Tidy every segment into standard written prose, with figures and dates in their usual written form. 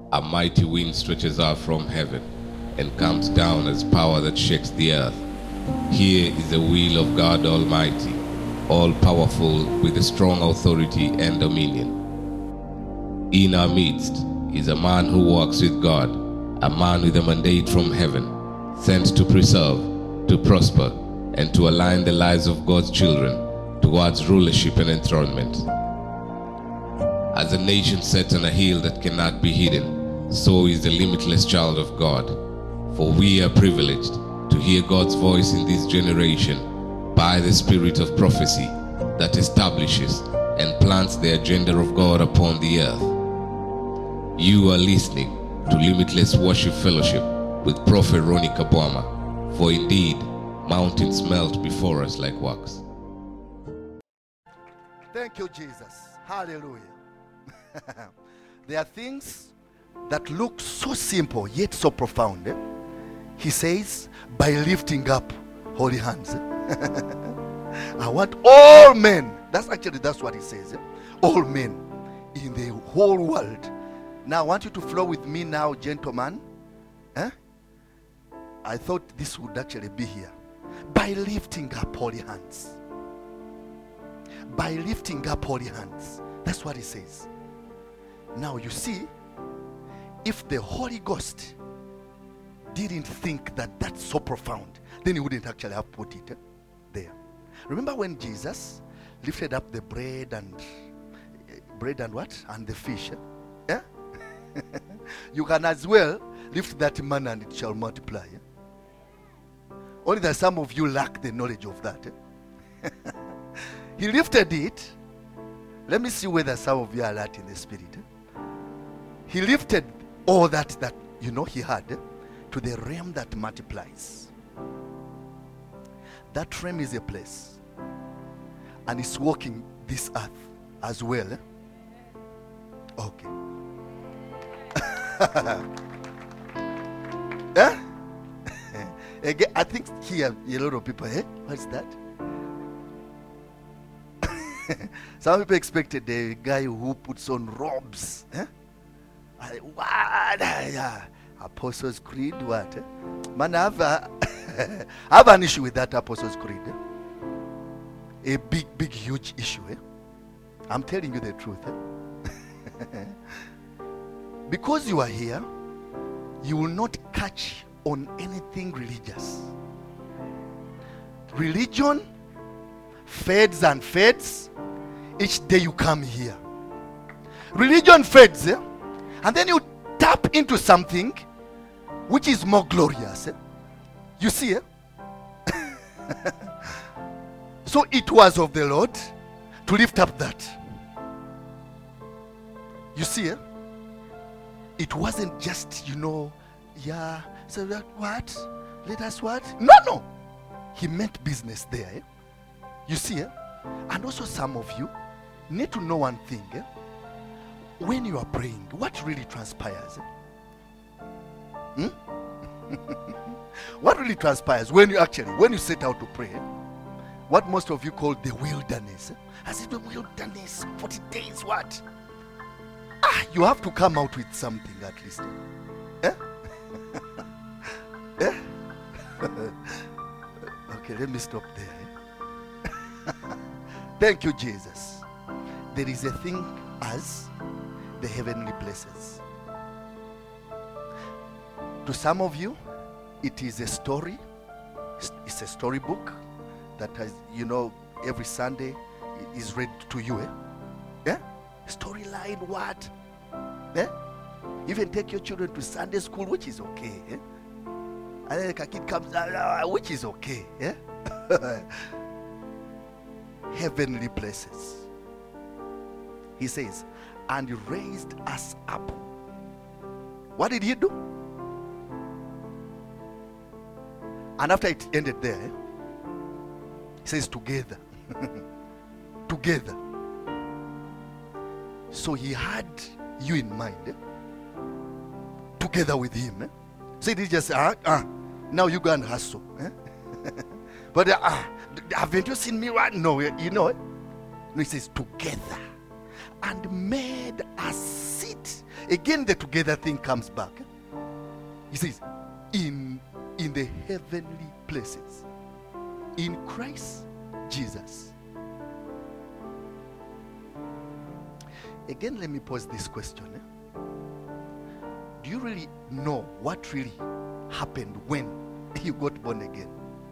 A mighty wind stretches out from heaven and comes down as power that shakes the earth. Here is the will of God Almighty, all-powerful with a strong authority and dominion. In our midst is a man who walks with God, a man with a mandate from heaven, sent to preserve, to prosper, and to align the lives of God's children towards rulership and enthronement. As a nation set on a hill that cannot be hidden, so is the limitless child of God. For we are privileged to hear God's voice in this generation by the spirit of prophecy that establishes and plants the agenda of God upon the earth. You are listening to Limitless Worship Fellowship with Prophet Ronnie Kabwama, for indeed mountains melt before us like wax. Thank you, Jesus. Hallelujah. There are things that look so simple yet so profound. He says, by lifting up holy hands. I want all men, that's what he says. All men in the whole world. Now I want you to flow with me now, gentlemen. I thought this would actually be here. By lifting up holy hands. By lifting up holy hands. That's what he says. Now you see, if the Holy Ghost didn't think that that's so profound, then he wouldn't actually have put it there. Remember when Jesus lifted up the bread and what? And the fish. Yeah? You can as well lift that manna and it shall multiply. Only that some of you lack the knowledge of that. He lifted it. Let me see whether some of you are alert in the spirit. He lifted all that he had to the realm that multiplies. That realm is a place, and it's walking this earth as well. Okay. Again, I think here a lot of people, what's that? Some people expected the guy who puts on robes. What? Apostles' Creed, what? Man, I have an issue with that Apostles' Creed. A big, huge issue. I'm telling you the truth. Because you are here, you will not catch on anything religious. Religion fades and fades each day you come here. Religion fades, and then you tap into something which is more glorious. You see, so it was of the Lord to lift up that. You see, it wasn't just, so that what? Let us what? No. He meant business there. You see, and also some of you need to know one thing. When you are praying, what really transpires? What really transpires when you set out to pray? What most of you call the wilderness. As if the wilderness, 40 days, what? You have to come out with something at least. Okay, let me stop there. Thank you, Jesus. There is a thing as the heavenly places. To some of you, it is a story. It's a storybook that has, every Sunday is read to you. Storyline, what? Even take your children to Sunday school, which is okay. And then a kid comes out, which is okay. Heavenly places. He says, and raised us up. What did he do? And after it ended there, he says together. Together. So he had you in mind. Together with him. So he did just now you go and hustle. But haven't you seen me right? No, No, he says together. And made us sit Again, the together thing comes back. He says, in the heavenly places, in Christ Jesus. Again, let me pose this question. Do you really know what really happened when you got born again?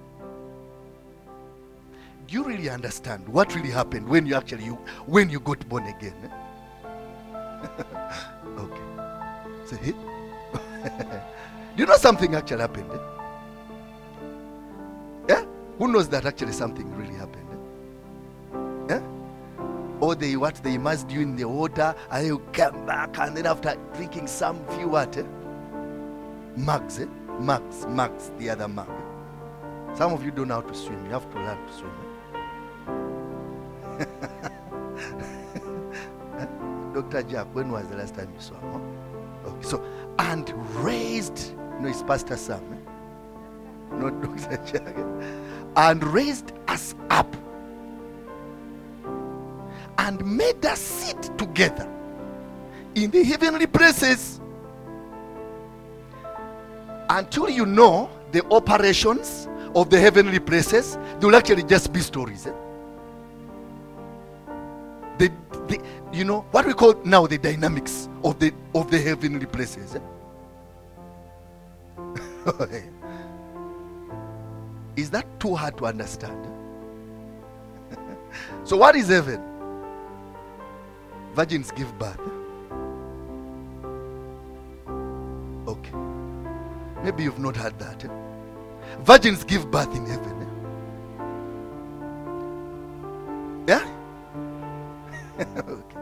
Do you really understand what really happened when you got born again? Okay. So, do you know something actually happened? Yeah? Who knows that actually something really happened? Yeah? Or they immersed you in the water and you come back, and then after drinking some few what? Mugs, the other mug. Some of you don't know how to swim. You have to learn to swim. Dr. Jack, when was the last time you swam? Huh? Okay, so, and raised, it's Pastor Sam, not Dr. Jack, and raised us up and made us sit together in the heavenly places. Until you know the operations of the heavenly places, they will actually just be stories. What we call now the dynamics of the heavenly places. Is that too hard to understand? So what is heaven? Virgins give birth. Okay. Maybe you've not heard that. Virgins give birth in heaven. Yeah? Okay.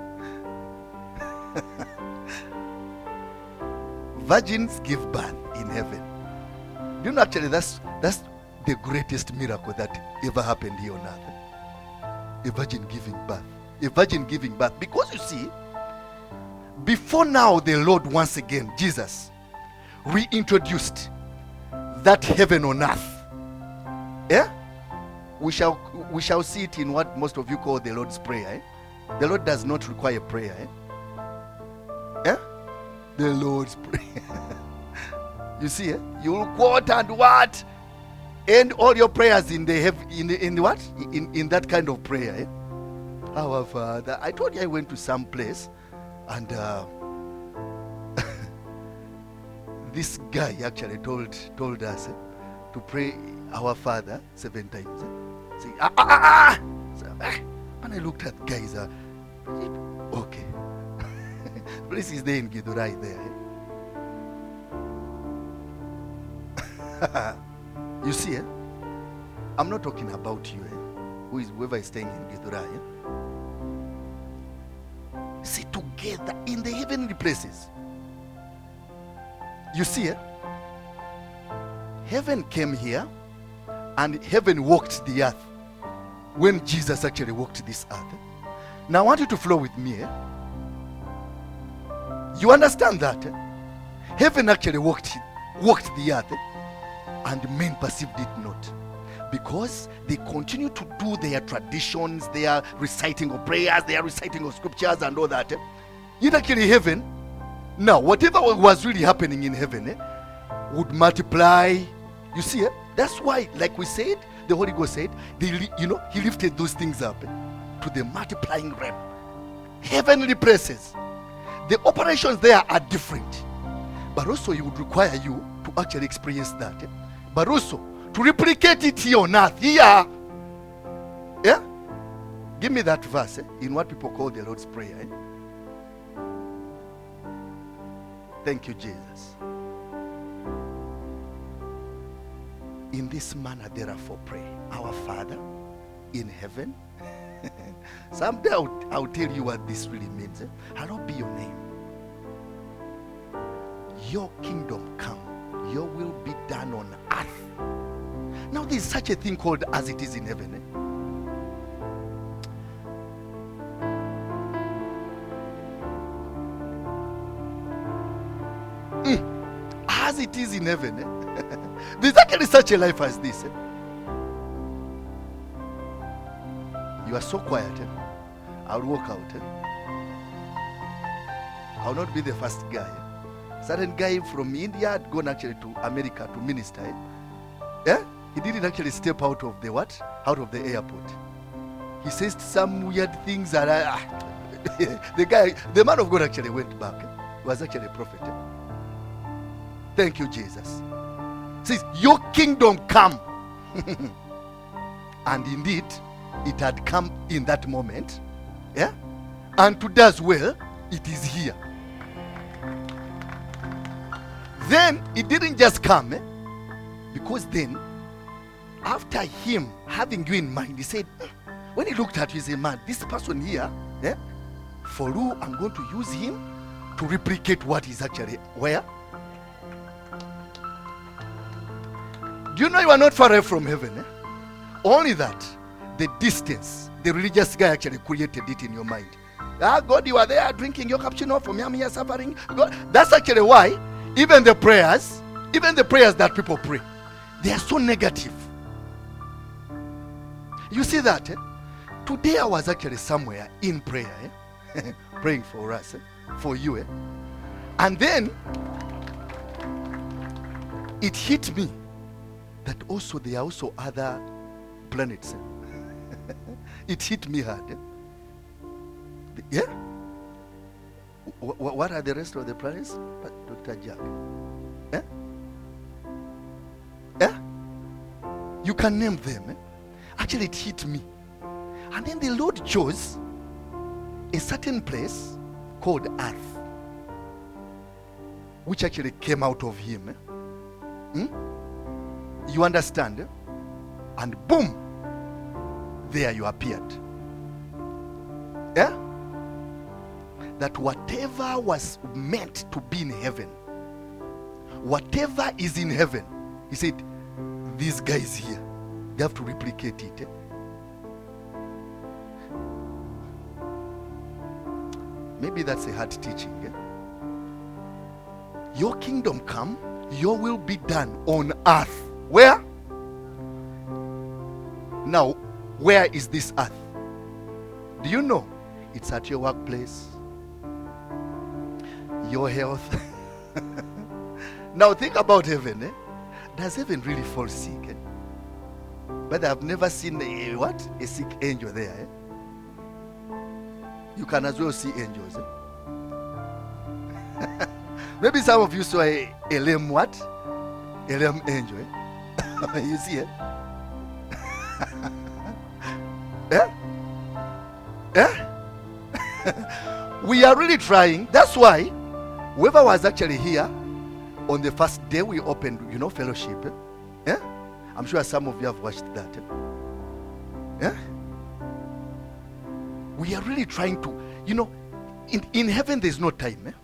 Virgins give birth in heaven. Do you know actually that's the greatest miracle that ever happened here on earth? A virgin giving birth. A virgin giving birth. Because you see, before now the Lord once again, Jesus, reintroduced that heaven on earth. Yeah? We shall see it in what most of you call the Lord's Prayer. Eh? The Lord does not require prayer. Eh? Yeah? The Lord's Prayer. You see, eh? You will quote and what? End all your prayers in what? In that kind of prayer. Eh? Our Father. I told you I went to some place and this guy actually told us to pray our Father 7 times. Say, So, and I looked at guys. Okay. Place is there in Githurai there. You see, I'm not talking about you, whoever is staying in Githurai. Sit together in the heavenly places. You see, heaven came here and heaven walked the earth when Jesus actually walked this earth. Now I want you to flow with me. You understand that? Heaven actually walked the earth and men perceived it not. Because they continue to do their traditions, their reciting of prayers, their reciting of scriptures and all that. Yet actually heaven, now whatever was really happening in heaven would multiply. You see, that's why, like we said, the Holy Ghost said, he lifted those things up to the multiplying realm. Heavenly places. The operations there are different. But also it would require you to actually experience that. But also to replicate it here on earth. Here. Yeah? Give me that verse in what people call the Lord's Prayer. Thank you, Jesus. In this manner, therefore, pray. Our Father in heaven. Someday I'll tell you what this really means. Hallowed be your name. Your kingdom come. Your will be done on earth. Now there is such a thing called as it is in heaven. As it is in heaven. There's actually such a life as this. You are so quiet. I'll walk out. I'll not be the first guy. Certain guy from India had gone actually to America to minister. Yeah? He didn't actually step out of the what? Out of the airport. He says some weird things that the man of God actually went back. He was actually a prophet. Thank you, Jesus. Says, your kingdom come. And indeed, it had come in that moment. Yeah? And today as well, it is here. Then, it didn't just come. Because then, after him having you in mind, he said, when he looked at you, he said, man, this person here, for who I'm going to use him to replicate what is actually where? Do you know you are not far away from heaven? Only that, the distance, the religious guy actually created it in your mind. God, you are there drinking your cappuccino, for me I'm here suffering. God, that's actually why even the prayers that people pray, they are so negative. You see that? Today I was actually somewhere in prayer, praying for us, for you. And then it hit me that also there are also other planets. It hit me hard. Yeah? What are the rest of the planets? Dr. Jack. You can name them. Actually, it hit me. And then the Lord chose a certain place called Earth, which actually came out of him. You understand? And boom, there you appeared. Yeah? That whatever was meant to be in heaven, whatever is in heaven, he said, these guys here, they have to replicate it. Maybe that's a hard teaching. Your kingdom come, your will be done on earth. Where? Now, where is this earth? Do you know? It's at your workplace, your health. Now think about heaven. Does heaven really fall sick? But I've never seen a sick angel there. You can as well see angels. Maybe some of you saw a lame what? A lame angel. You see it? We are really trying. That's why whoever was actually here on the first day we opened, fellowship. I'm sure some of you have watched that. We are really trying to, in heaven there's no time.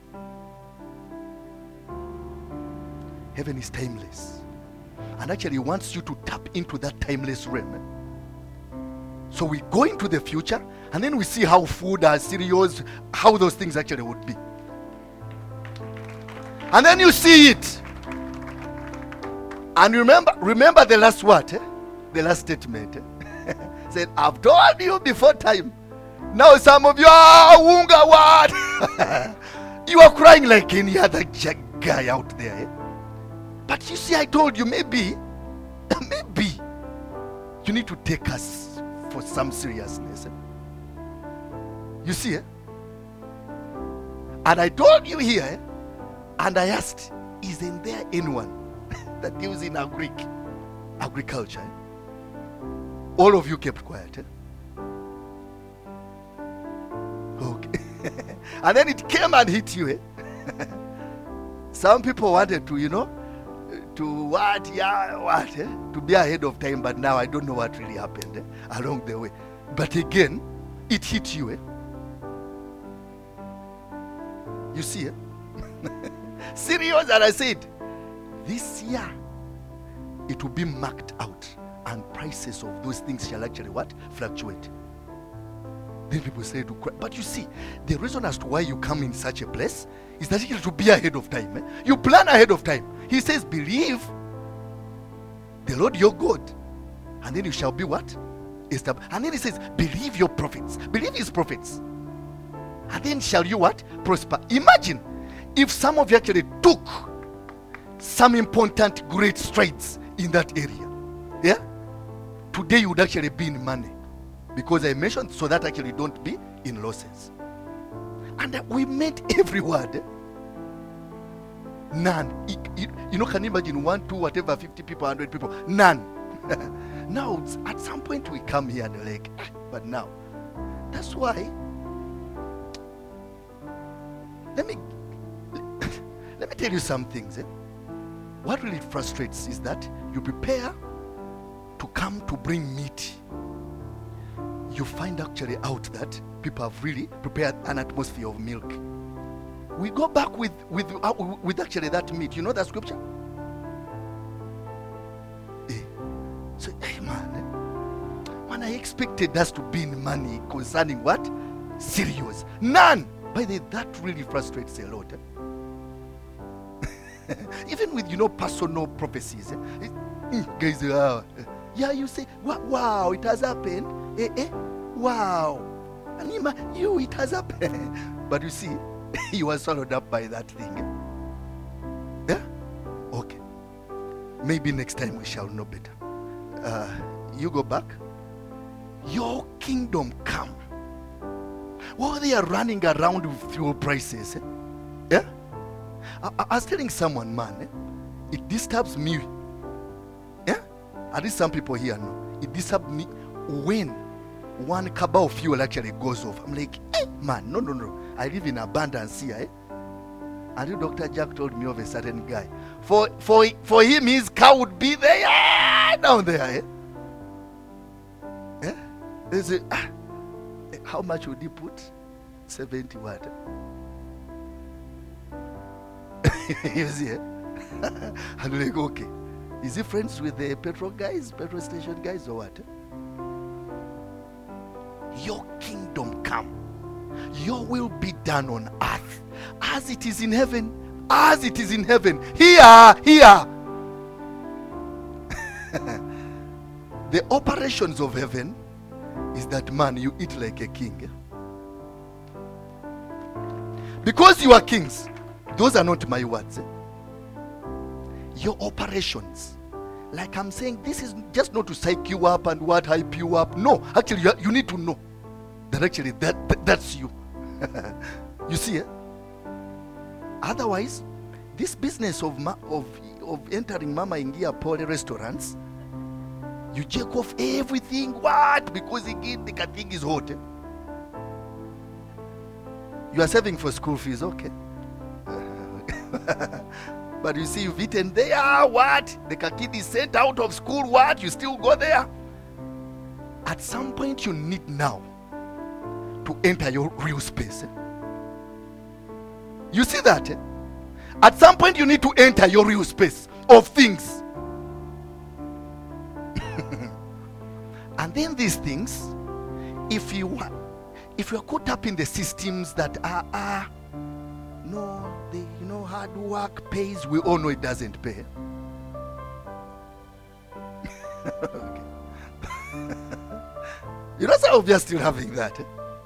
Heaven is timeless. And actually wants you to tap into that timeless realm. So we go into the future and then we see how food, cereals, how those things actually would be. And then you see it. And remember the last word, the last statement. Said, I've told you before time. Now some of you are wunga what? You are crying like any other guy out there. But you see, I told you, maybe you need to take us for some seriousness. You see, and I told you here, and I asked, isn't there anyone that deals in agriculture? All of you kept quiet. Okay. And then it came and hit you. Some people wanted to, to be ahead of time, but now I don't know what really happened along the way. But again, it hit you. You see, serious, and I said, this year it will be marked out, and prices of those things shall actually what? Fluctuate. Then people say to cry. But you see, the reason as to why you come in such a place is that you to be ahead of time. You plan ahead of time. He says, believe the Lord your God, and then you shall be what? And then he says, believe your prophets. Believe his prophets. and then shall you what? Prosper. Imagine if some of you actually took some important great strides in that area. Yeah? Today you would actually be in money. Because I mentioned so that actually don't be in losses. And we meant every word. None. You know, can you imagine 1, 2, whatever, 50 people, 100 people? None. Now, at some point we come here and like, but now. That's why, let me tell you some things. What really frustrates is that you prepare to come to bring meat. You find actually out that people have really prepared an atmosphere of milk. We go back with actually that meat. You know that scripture? So, hey man, I expected us to be in money concerning what? Serious. None. By the way, that really frustrates a lot. Even with, personal prophecies. Guys, yeah, you say, wow, it has happened. Wow. Anima, it has happened. But you see, you were swallowed up by that thing. Yeah? Okay. Maybe next time we shall know better. You go back. Your kingdom come. While they are running around with fuel prices. Yeah? I was telling someone, man, it disturbs me. Yeah? At least some people here know. It disturbs me when one cabal of fuel actually goes off. I'm like, man, no. I live in abundance here. And Dr. Jack told me of a certain guy. For him, his car would be there, down there. Yeah? They say, how much would he put? 70 what? You see, and we're like, okay. Is he friends with the petrol station guys, or what? Your kingdom come. Your will be done on earth as it is in heaven. As it is in heaven. Here. The operations of heaven is that, man, you eat like a king. Because you are kings. Those are not my words. Your operations. Like I'm saying, this is just not to psych you up and what hype you up. No, actually, you need to know that actually that's you. You see, Otherwise, this business of entering Mama Ingia Pole restaurants, you check off everything. What? Because again, the thing is hot. You are saving for school fees, okay. But you see, you've eaten there, what? The kid is sent out of school, what? You still go there? At some point, you need now to enter your real space. You see that? At some point, you need to enter your real space of things. And then these things, if you are caught up in the systems that are hard work pays, we all know it doesn't pay. Okay. You know, some of you are still having that.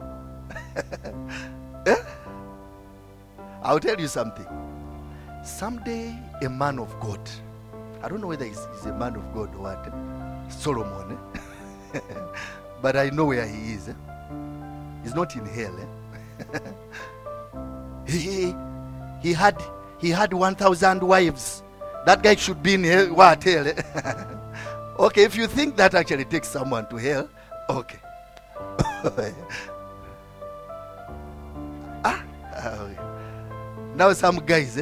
Eh? I'll tell you something. Someday, a man of God, I don't know whether he's a man of God or what, Solomon, but I know where he is. He's not in hell. He had 1,000 wives. That guy should be in hell. What hell? Okay, if you think that actually takes someone to hell, okay. Now some guys,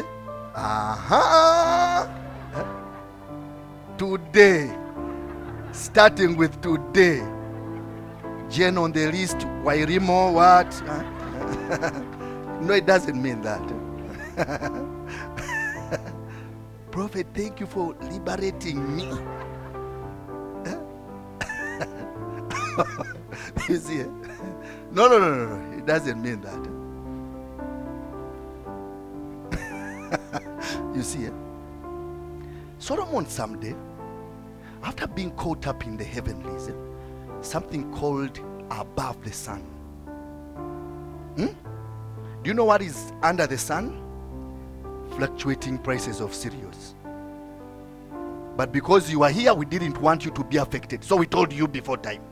today, starting with today, Jen on the list, Wairimo, what? No, it doesn't mean that. Prophet, thank you for liberating me. You see? No. It doesn't mean that. You see? Solomon someday, after being caught up in the heavenlies, something called above the sun. Do you know what is under the sun? Fluctuating prices of cereals. But because you are here, we didn't want you to be affected. So we told you before time.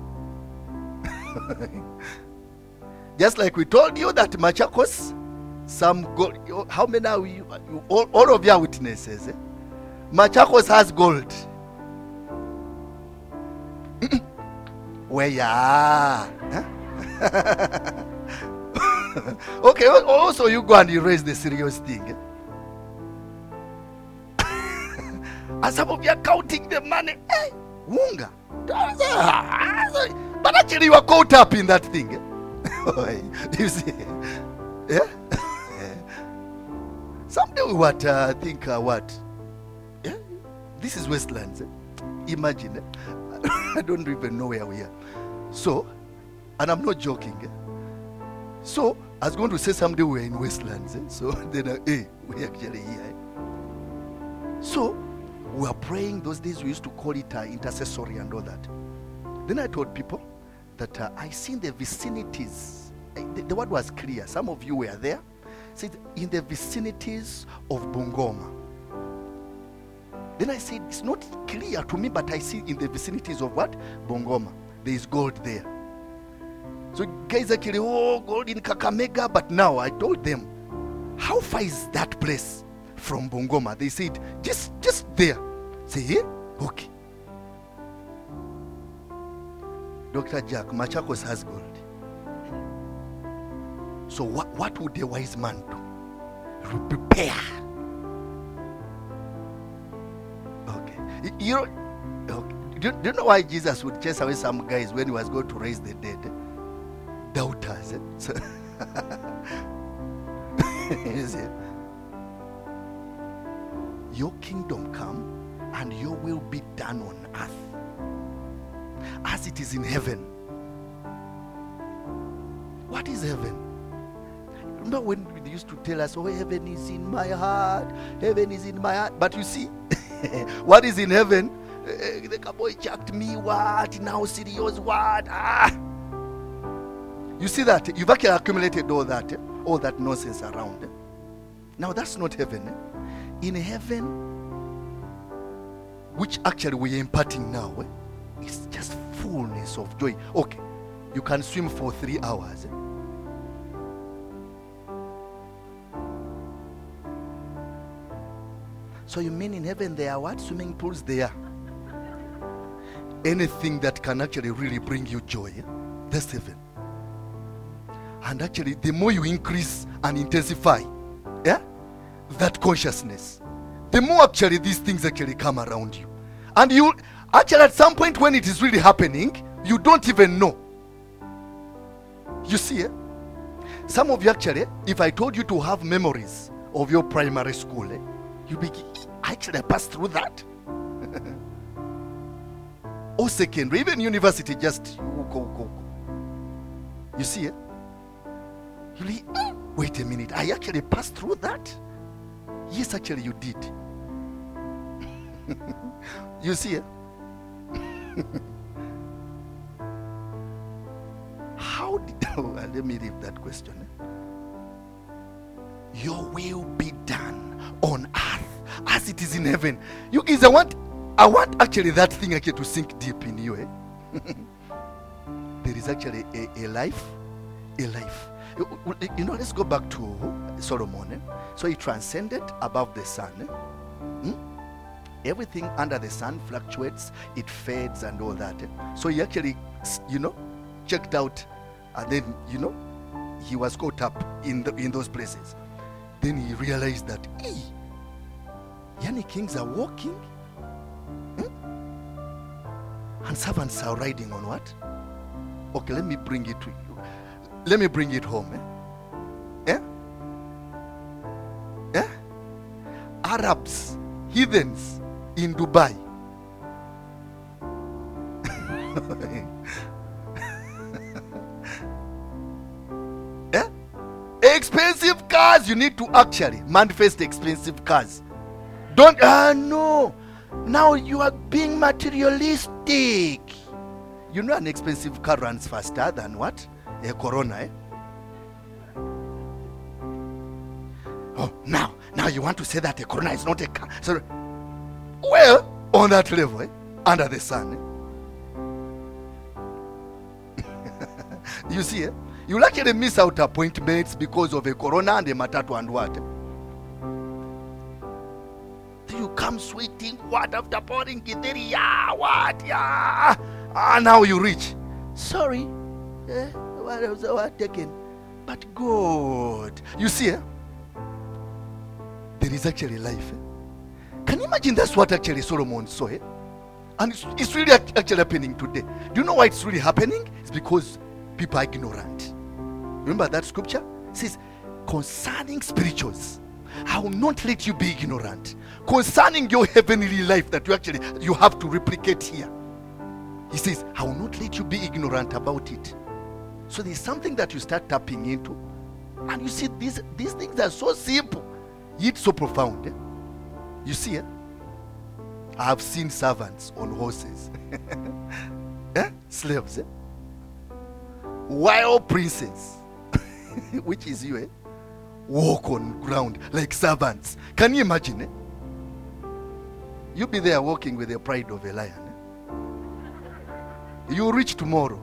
Just like we told you that Machakos, some gold. How many are you? All of your witnesses. Machakos has gold. Where you are. Huh? Okay, also you go and erase the serious thing. And some of you are counting the money. Hey, Wunga. But actually you are caught up in that thing. You see? Yeah? Someday we would think what? Yeah? This is Westlands. Imagine. I don't even know where we are. So, and I'm not joking. So, I was going to say someday we're in Westlands. So, then, we're actually here. So, we were praying. Those days we used to call it intercessory and all that. Then I told people that I seen the vicinities. The word was clear. Some of you were there. Said in the vicinities of Bungoma. Then I said, it's not clear to me, but I see in the vicinities of what? Bungoma. There is gold there. So guys actually, oh, gold in Kakamega. But now I told them, how far is that place from Bungoma? They said, just there. Say, here? Okay. Dr. Jack, Machakos has gold. So what would a wise man do? Prepare. Okay. You know, okay. Do you know why Jesus would chase away some guys when he was going to raise the dead? Doubters. So you see? Your kingdom come and your will be done on earth as it is in heaven. What is heaven? Remember when they used to tell us, oh, heaven is in my heart, heaven is in my heart. But you see, what is in heaven? The cowboy checked me, what? Now serious, what? You see that? You've actually accumulated all that nonsense around. Now that's not heaven. In heaven, which actually we are imparting now, it's just fullness of joy. Okay, you can swim for 3 hours. So you mean in heaven there are what? Swimming pools there? Anything that can actually really bring you joy, that's heaven. And actually, the more you increase and intensify, that consciousness, the more actually these things actually come around you. And you actually at some point when it is really happening, you don't even know. You see, some of you actually, if I told you to have memories of your primary school, you'll be, actually I passed through that. Or secondary, even university, just go. You see, you'll be, wait a minute, I actually passed through that? Yes, actually you did. You see, how did, let me read that question. Your will be done on earth as it is in heaven. You guys, I want actually that thing actually to sink deep in you. There is actually a life. You know, let's go back to Solomon. So he transcended above the sun. Everything under the sun fluctuates, it fades and all that. So he actually, checked out, and then, he was caught up in those places. Then he realized that, kings are walking, and servants are riding on what? Okay, let me bring it to you. Let me bring it home. Arabs, heathens in Dubai. Expensive cars, you need to actually manifest expensive cars. Don't, no. Now you are being materialistic. You know an expensive car runs faster than what? A Corona, Oh, now you want to say that the corona is not a so, well, on that level, under the sun. You see, you'll actually miss out appointments because of a corona and a matatu and what. You come sweating, what, after pouring githeri, yeah, what, yeah. Now you reach. Sorry, what was what taken? But good. You see, there is actually life. Can you imagine that's what actually Solomon saw? And it's really actually happening today. Do you know why it's really happening? It's because people are ignorant. Remember that scripture? It says, concerning spirituals, I will not let you be ignorant. Concerning your heavenly life that you have to replicate here. He says, I will not let you be ignorant about it. So there's something that you start tapping into. And you see, these things are so simple, yet so profound. You see, I have seen servants on horses. Slaves. While princes, which is you, walk on ground like servants. Can you imagine? You be there walking with the pride of a lion. You reach tomorrow.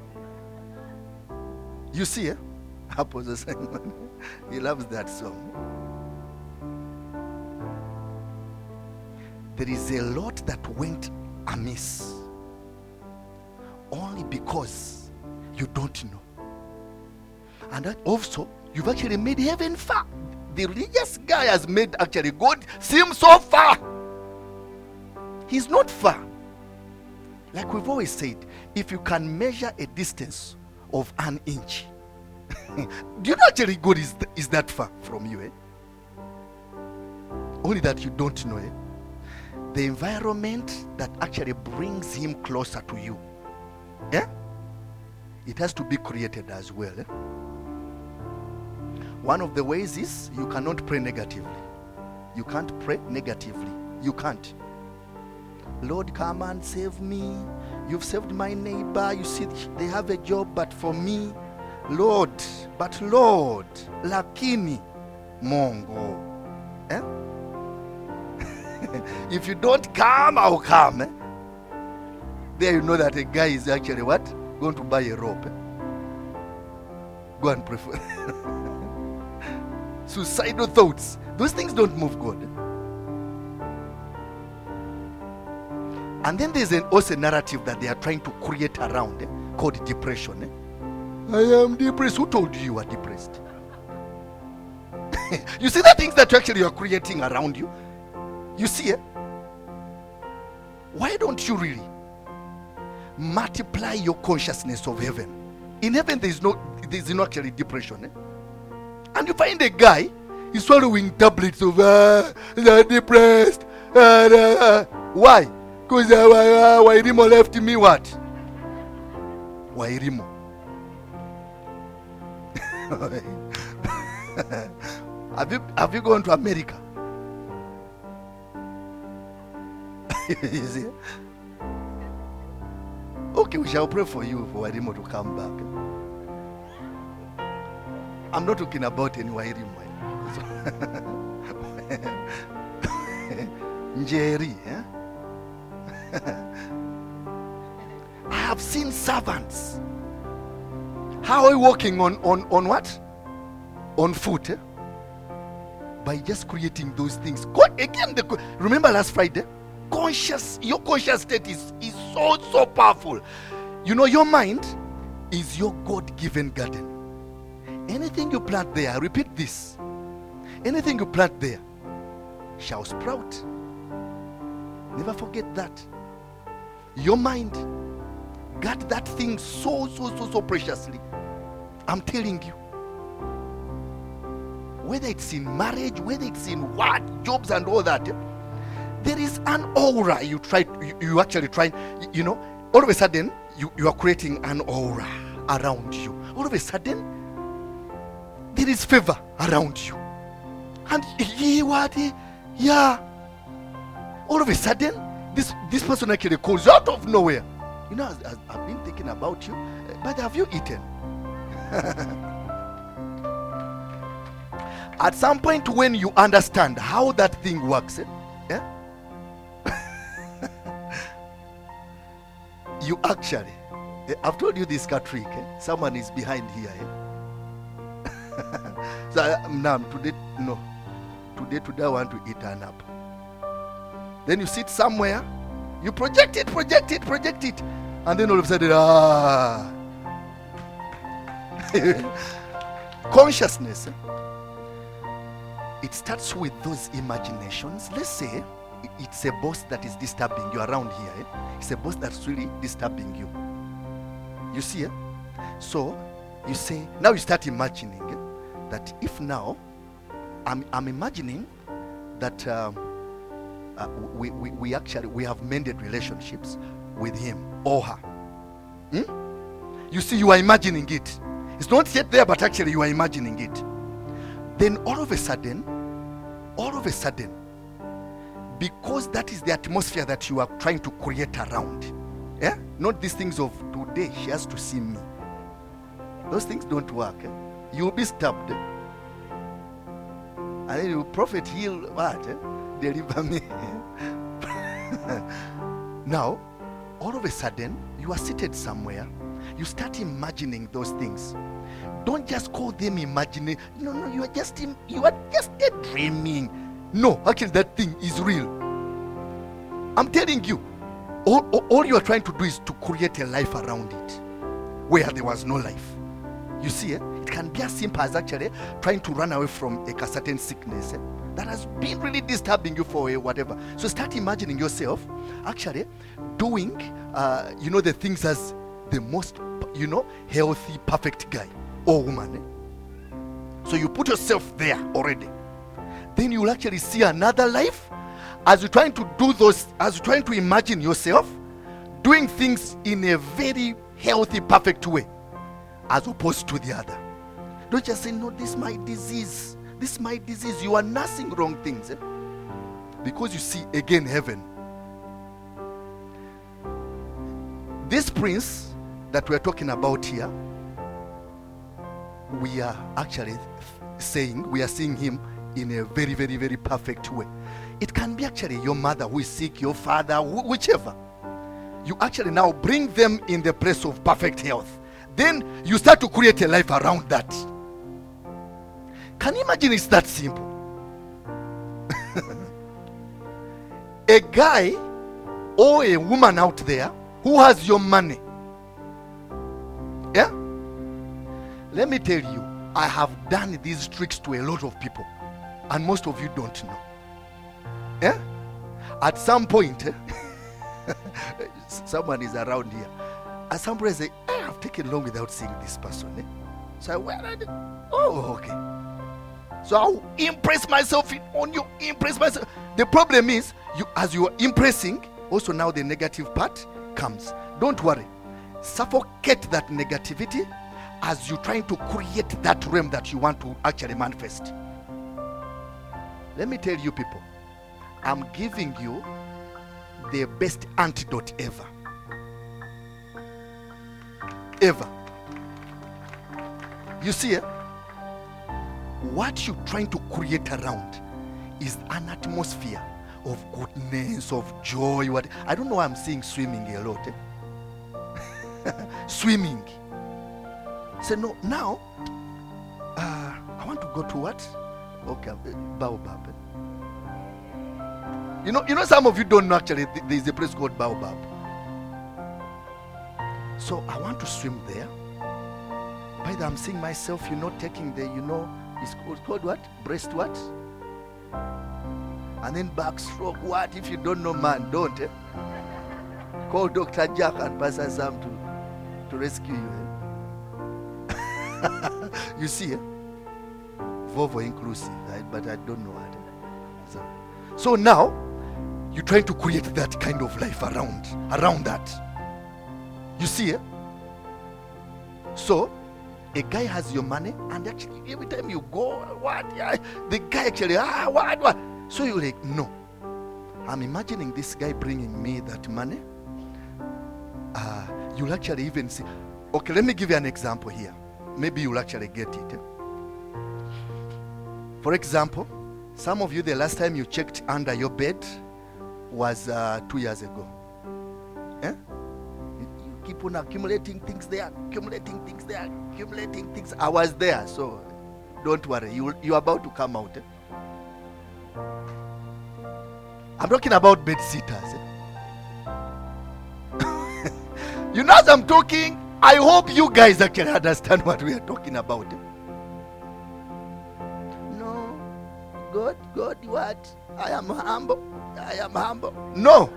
You see, Apostle Simon, he loves that song. There is a lot that went amiss only because you don't know. And that also, you've actually made heaven far. The religious guy has made actually God seem so far. He's not far. Like we've always said, if you can measure a distance of an inch, do you know actually God is that far from you? Only that you don't know. The environment that actually brings him closer to you, it has to be created as well. One of the ways is you cannot pray negatively. You can't pray negatively. You can't. Lord, come and save me. You've saved my neighbor. You see, they have a job, but for me, Lord, lakini Mongo. If you don't come, I'll come. There you know that a guy is actually what? Going to buy a rope. Go and pray for suicidal thoughts. Those things don't move God. And then there's also a narrative that they are trying to create around called depression. I am depressed. Who told you are depressed? You see the things that you are creating around you? You see, why don't you really multiply your consciousness of heaven? In heaven, there's no actually depression. And you find a guy, he's swallowing tablets of they're depressed. Why? Because Wairimo left me what? Wairimo. Have you gone to America? You see? Okay, we shall pray for you for Wairimo to come back. I'm not talking about any Wairimo. Njeri, I have seen servants. How are you walking on what? On foot, by just creating those things. Again, remember last Friday? Your conscious state is so powerful. You know, your mind is your God-given garden. Anything you plant there, repeat this. Anything you plant there shall sprout. Never forget that. Your mind, guard that thing so preciously. I'm telling you. Whether it's in marriage, whether it's in what, jobs and all that, there is an aura you actually try, you know, all of a sudden you are creating an aura around you. All of a sudden there is favor around you. And all of a sudden this person actually calls out of nowhere. You know, I've been thinking about you, but have you eaten? At some point when you understand how that thing works, yeah, you actually, I've told you this trick. Someone is behind here. So now today, no. Today I want to eat an apple. Then you sit somewhere, you project it, and then all of a sudden, consciousness. It starts with those imaginations. Let's say it's a boss that is disturbing you around here. It's a boss that's really disturbing you. You see? So you say, now you start imagining that if now I'm imagining that we have mended relationships with him or her. You see, you are imagining it. It's not yet there, but actually you are imagining it. Then all of a sudden, because that is the atmosphere that you are trying to create around, yeah, not these things of today she has to see me. Those things don't work. You'll be stabbed. And then you prophet heal what? Deliver me. Now, all of a sudden, you are seated somewhere. You start imagining those things. Don't just call them imagining. No, you are just dreaming. No, actually that thing is real. I'm telling you, all you are trying to do is to create a life around it where there was no life. You see, it can be as simple as actually trying to run away from a certain sickness that has been really disturbing you for whatever. So start imagining yourself actually doing, the things as the most, healthy, perfect guy or woman. So you put yourself there already. Then you will actually see another life as you're trying to do those, as you're trying to imagine yourself doing things in a very healthy, perfect way, as opposed to the other. Don't just say, no, this is my disease. This is my disease. You are nursing wrong things. Because you see, again, heaven. This prince that we're talking about here, we are actually seeing him in a very, very, very perfect way. It can be actually your mother who is sick, your father, whichever. You actually now bring them in the place of perfect health. Then you start to create a life around that. Can you imagine it's that simple? A guy or a woman out there who has your money. Yeah? Let me tell you, I have done these tricks to a lot of people, and most of you don't know. Yeah? At some point, someone is around here. At some point, I say, I've taken long without seeing this person. So where are they? Oh, okay. So I'll impress myself on you, impress myself. The problem is, as you are impressing, also now the negative part comes. Don't worry. Suffocate that negativity as you're trying to create that realm that you want to actually manifest. Let me tell you people, I'm giving you the best antidote ever. Ever. You see, what you're trying to create around is an atmosphere of goodness, of joy. I don't know why I'm saying swimming a lot. Swimming. Say, no, now, I want to go to what? Okay, Baobab. You know, some of you don't know actually, there's a place called Baobab. So I want to swim there. By the I'm seeing myself, taking the, it's called what? Breast what? And then backstroke what? If you don't know, man, don't. Call Dr. Jack and Pastor Sam to rescue you. You see, Volvo inclusive, right? But I don't know what. So now, you're trying to create that kind of life around that. You see, so a guy has your money, and actually every time you go, the guy actually, what? So you're like, no, I'm imagining this guy bringing me that money. You'll actually even see. Okay, let me give you an example here. Maybe you'll actually get it. For example, some of you, the last time you checked under your bed was 2 years ago. Eh? You keep on accumulating things there, accumulating things there, accumulating things. I was there, so don't worry. You're about to come out. Eh? I'm talking about bed sitters. Eh? You know, as I'm talking, I hope you guys actually understand what we are talking about. Eh? No, God, what? I am humble. No.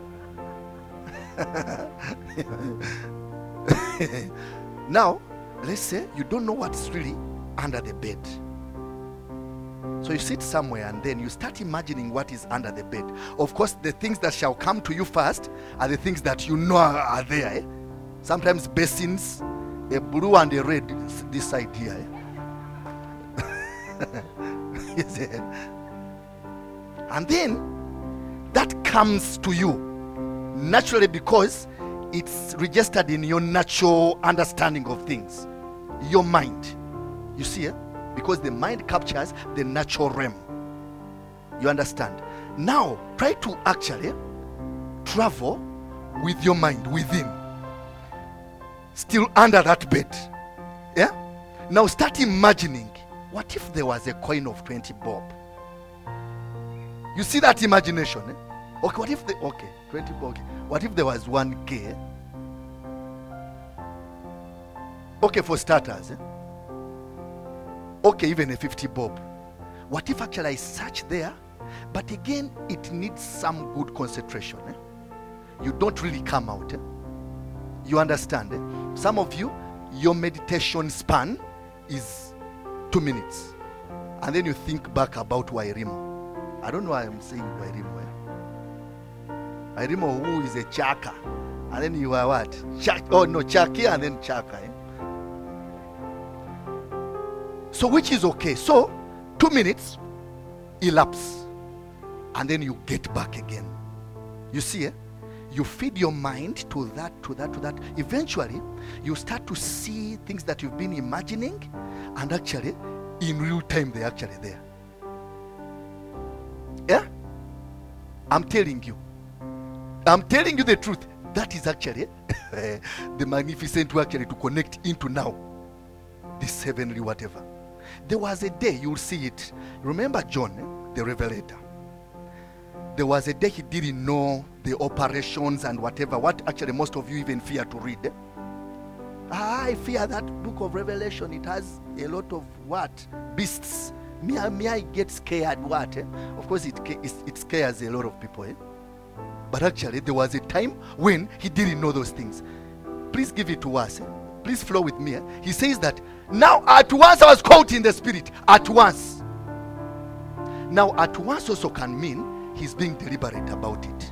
Now, let's say you don't know what's really under the bed. So you sit somewhere and then you start imagining what is under the bed. Of course, the things that shall come to you first are the things that you know are there. Eh? Sometimes basins, a blue and a red, this side here. Eh? Yes, eh? And then that comes to you naturally because it's registered in your natural understanding of things, your mind. You see, eh? Because the mind captures the natural realm. You understand? Now, try to actually travel with your mind within, still under that bed. Yeah? Now start imagining, what if there was a coin of 20 bob? You see that imagination? Eh? Okay, what if 20 bob. Okay. What if there was 1K? Okay, for starters. Eh? Okay, even a 50 bob. What if actually I search there? But again, it needs some good concentration. Eh? You don't really come out. Eh? You understand? Eh? Some of you, your meditation span is 2 minutes. And then you think back about Wairimu. I don't know why I'm saying Wairimu. Eh? Wairimu, who is a chaka. And then you are what? Chaki and then chaka. Eh? So which is okay. So 2 minutes elapse and then you get back again. You see, you feed your mind to that. Eventually you start to see things that you've been imagining, and actually in real time they're actually there. Yeah, I'm telling you the truth. That is actually the magnificent way actually to connect into now this heavenly whatever. There was a day, you'll see it. Remember John, the Revelator? There was a day he didn't know the operations and whatever, what actually most of you even fear to read. I fear that book of Revelation. It has a lot of what? Beasts. Me I get scared what? Of course it scares a lot of people. But actually there was a time when he didn't know those things. Please give it to us. Please flow with me. He says that now at once I was caught in the spirit. At once. Now at once also can mean he's being deliberate about it.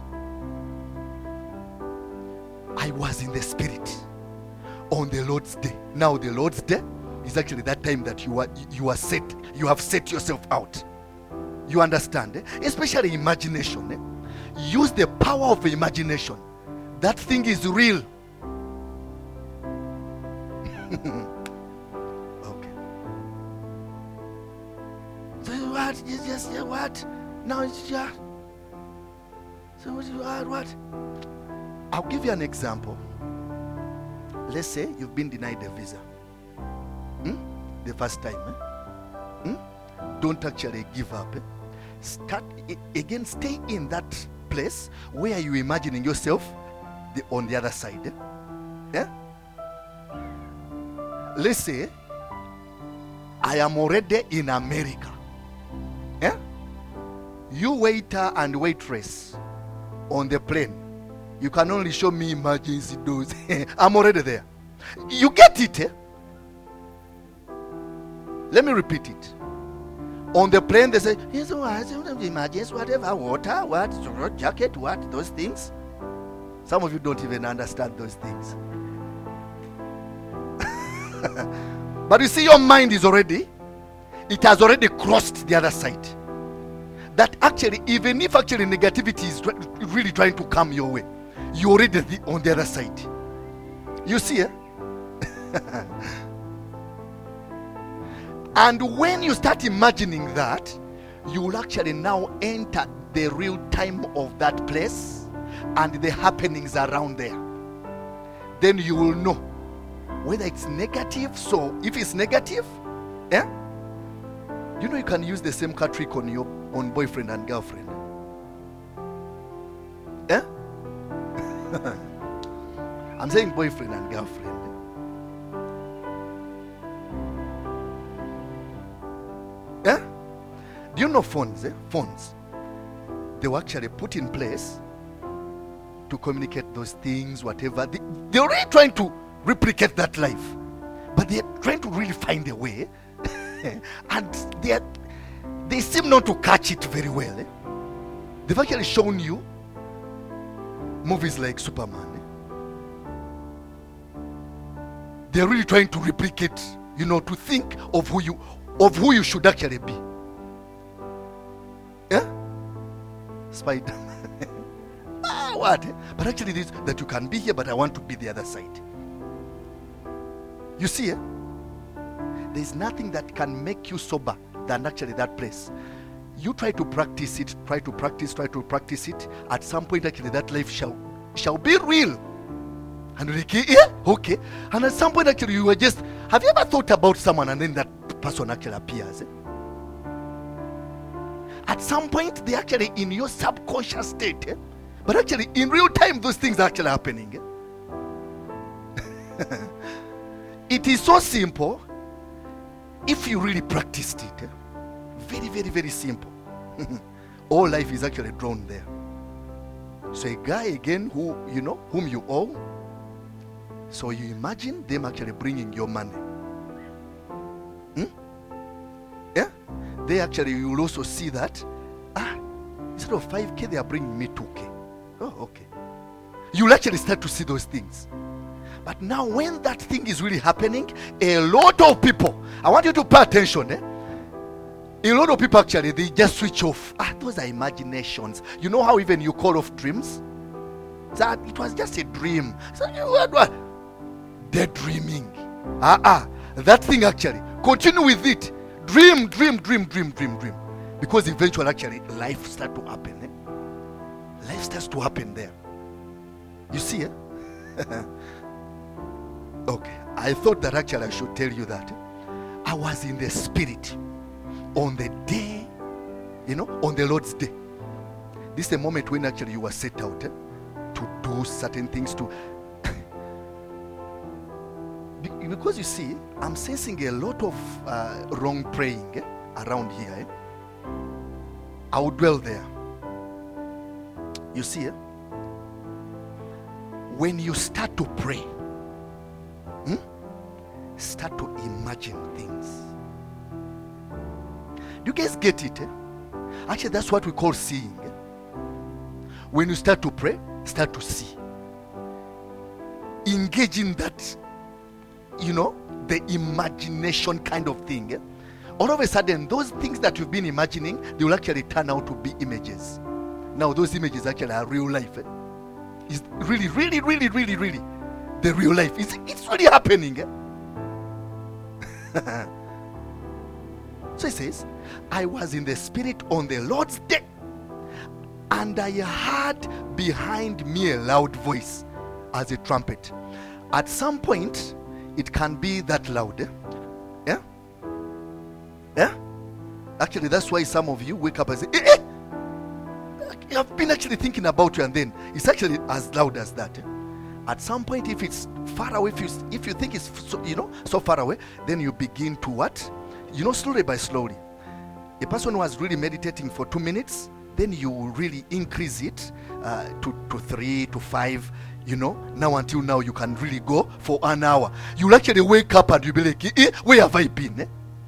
I was in the spirit on the Lord's day. Now the Lord's day is actually that time that you have set yourself out. You understand? Eh? Especially imagination. Eh? Use the power of imagination. That thing is real. Okay. So what? Just what? Now it's just. So what? I'll give you an example. Let's say you've been denied a visa. The first time. Don't actually give up. Start again. Stay in that place where you're imagining yourself on the other side. Yeah. Let's say I am already in America. Yeah? You waiter and waitress on the plane, you can only show me emergency doors. I'm already there. You get it? Eh? Let me repeat it. On the plane they say, yes, emergency, whatever, water, what, jacket, what, those things. Some of you don't even understand those things. But you see, your mind is already, it has already crossed the other side. That actually, even if actually negativity is really trying to come your way, you're already on the other side. You see, eh? And when you start imagining that, you will actually now enter the real time of that place and the happenings around there. Then you will know whether it's negative. So if it's negative, you know, you can use the same card trick on your boyfriend and girlfriend. I'm saying boyfriend and girlfriend. Do you know phones? Phones, they were actually put in place to communicate those things, whatever. They're really trying to replicate that life, but they're trying to really find a way, and they seem not to catch it very well. They've actually shown you movies like Superman. They're really trying to replicate, you know, to think of who you should actually be. Spider. What? But actually, it is that you can be here, but I want to be the other side. You see, there's nothing that can make you sober than actually that place. You try to practice it, try to practice it. At some point, actually, that life shall be real. And you're like, okay. And at some point, actually, you were just, have you ever thought about someone and then that person actually appears? At some point, they're actually in your subconscious state. But actually, in real time, those things are actually happening. It is so simple if you really practiced it. Very, very, very simple. All life is actually drawn there. So a guy again whom you owe. So you imagine them actually bringing your money. They actually, you will also see that, instead of 5K, they are bringing me 2K. Oh, okay. You'll actually start to see those things. But now when that thing is really happening, a lot of people, I want you to pay attention. A lot of people actually, they just switch off. Those are imaginations. You know how even you call off dreams? That it was just a dream. So you had what? Daydreaming. That thing actually, continue with it. Dream. Because eventually actually life starts to happen. Life starts to happen there. You see, Okay, I thought that actually I should tell you that I was in the spirit on the day, on the Lord's day. This is the moment when actually you were set out to do certain things because you see, I'm sensing a lot of wrong praying around here. I will dwell there. You see, when you start to pray, start to imagine things. Do you guys get it? Actually, that's what we call seeing. When you start to pray, start to see. Engage in that, the imagination kind of thing. All of a sudden, those things that you've been imagining, they will actually turn out to be images. Now, those images actually are real life. It's really, really, really, really, really the real life. It's really happening. So it says, I was in the spirit on the Lord's day, and I heard behind me a loud voice as a trumpet. At some point, it can be that loud. Actually, that's why some of you wake up and say, I've been actually thinking about you, and then it's actually as loud as that. At some point, if it's far away, if you think it's so far away, then you begin to what? Slowly by slowly. A person who was really meditating for 2 minutes, then you will really increase it to 3 to 5. Now until now you can really go for an hour. You'll actually wake up and you'll be like, where have I been?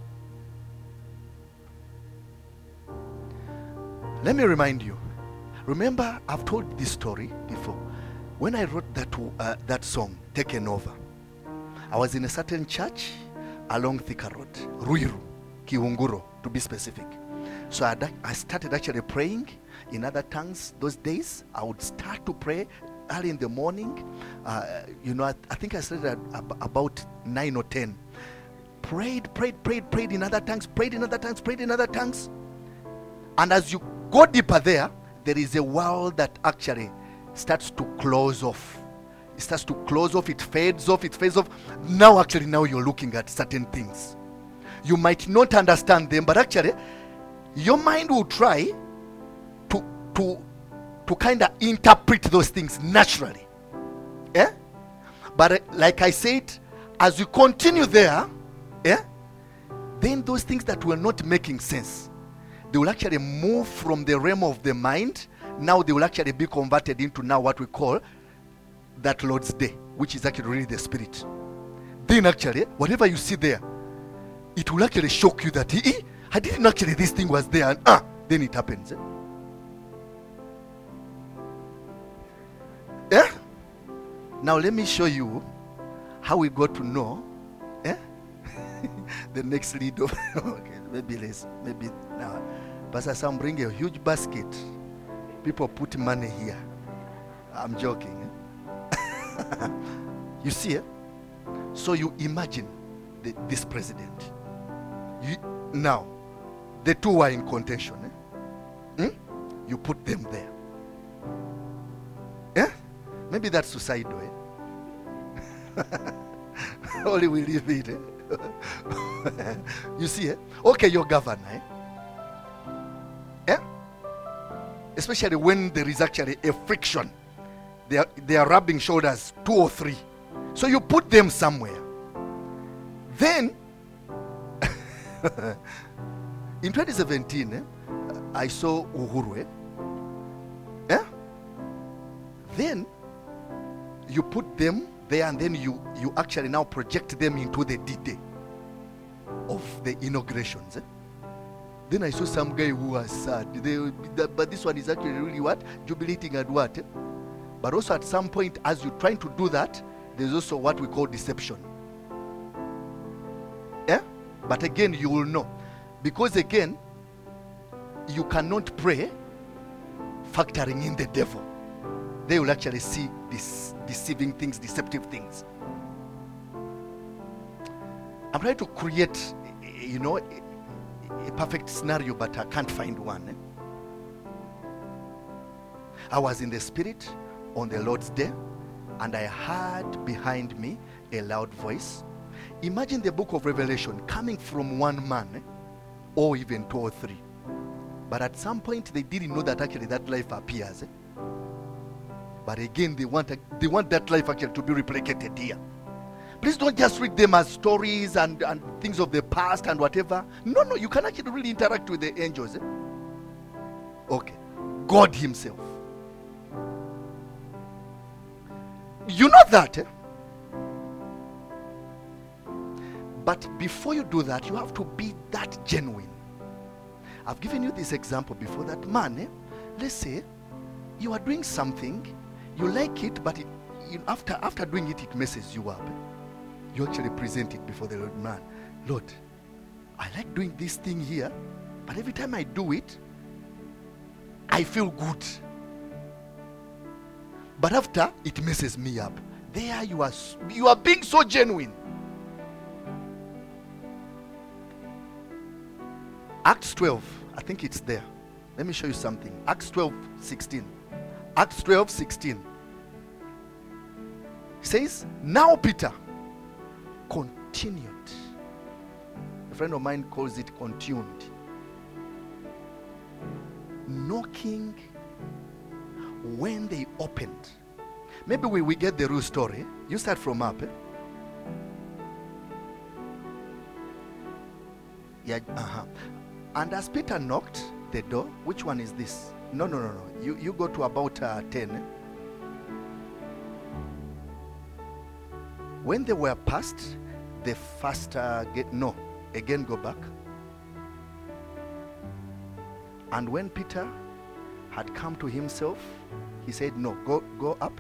Let me remind you. Remember, I've told this story before. When I wrote that song, Taken Over, I was in a certain church along Thika Road, Ruiru, Kiunguro, to be specific. So I started actually praying in other tongues. Those days, I would start to pray early in the morning. I think I started at about 9 or 10. Prayed in other tongues, prayed in other tongues. And as you go deeper there is a world that actually starts to close off. It starts to close off, it fades off. Now you're looking at certain things. You might not understand them, but actually your mind will try to kind of interpret those things naturally. Yeah? But like I said, as you continue there, yeah, then those things that were not making sense, they will actually move from the realm of the mind. Now they will actually be converted into now what we call that Lord's Day, which is actually really the Spirit. Then actually, whatever you see there, it will actually shock you that I didn't actually, this thing was there, and then it happens. Yeah? Now let me show you how we got to know the next lead of okay, maybe now. Pastor Sam bring a huge basket. People put money here. I'm joking. You see, so you imagine this president. Now, the two are in contention. You put them there. Maybe that's suicidal. Only we leave it. You see, okay, you're governor. Especially when there is actually a friction. They are rubbing shoulders, 2 or 3. So you put them somewhere. Then, in 2017, I saw Uhuru. Then, you put them there, and then you actually now project them into the D-Day of the inaugurations. Then I saw some guy who was sad. But this one is actually really what? Jubilating at what? But also at some point, as you're trying to do that, there's also what we call deception. But again, you will know. Because again, you cannot pray factoring in the devil. They will actually see these deceiving things, deceptive things. I'm trying to create, a perfect scenario, but I can't find one. I was in the Spirit on the Lord's Day, and I heard behind me a loud voice. Imagine the book of Revelation coming from one man, or even 2 or 3. But at some point, they didn't know that actually that life appears. But again, they want that life actually to be replicated here. Please don't just read them as stories and things of the past and whatever. No, you can actually really interact with the angels. Okay. God himself. You know that. But before you do that, you have to be that genuine. I've given you this example before, that man, let's say you are doing something, you like it, but after doing it, it messes you up. You actually present it before the Lord. Man, Lord, I like doing this thing here, but every time I do it, I feel good. But after, it messes me up. There you are being so genuine. Acts 12, I think it's there. Let me show you something. Acts 12:16. Acts 12:16 says, now Peter continued. A friend of mine calls it continued. Knocking when they opened. Maybe we get the real story. You start from up. Yeah, And as Peter knocked the door, which one is this? No. You go to about 10. When they were past the first gate, again go back. And when Peter had come to himself, he said, no, go up.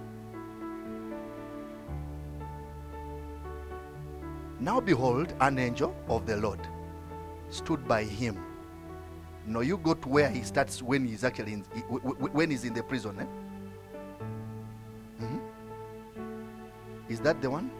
Now behold, an angel of the Lord stood by him. No, you go to where he starts when he's actually when he's in the prison. Is that the one?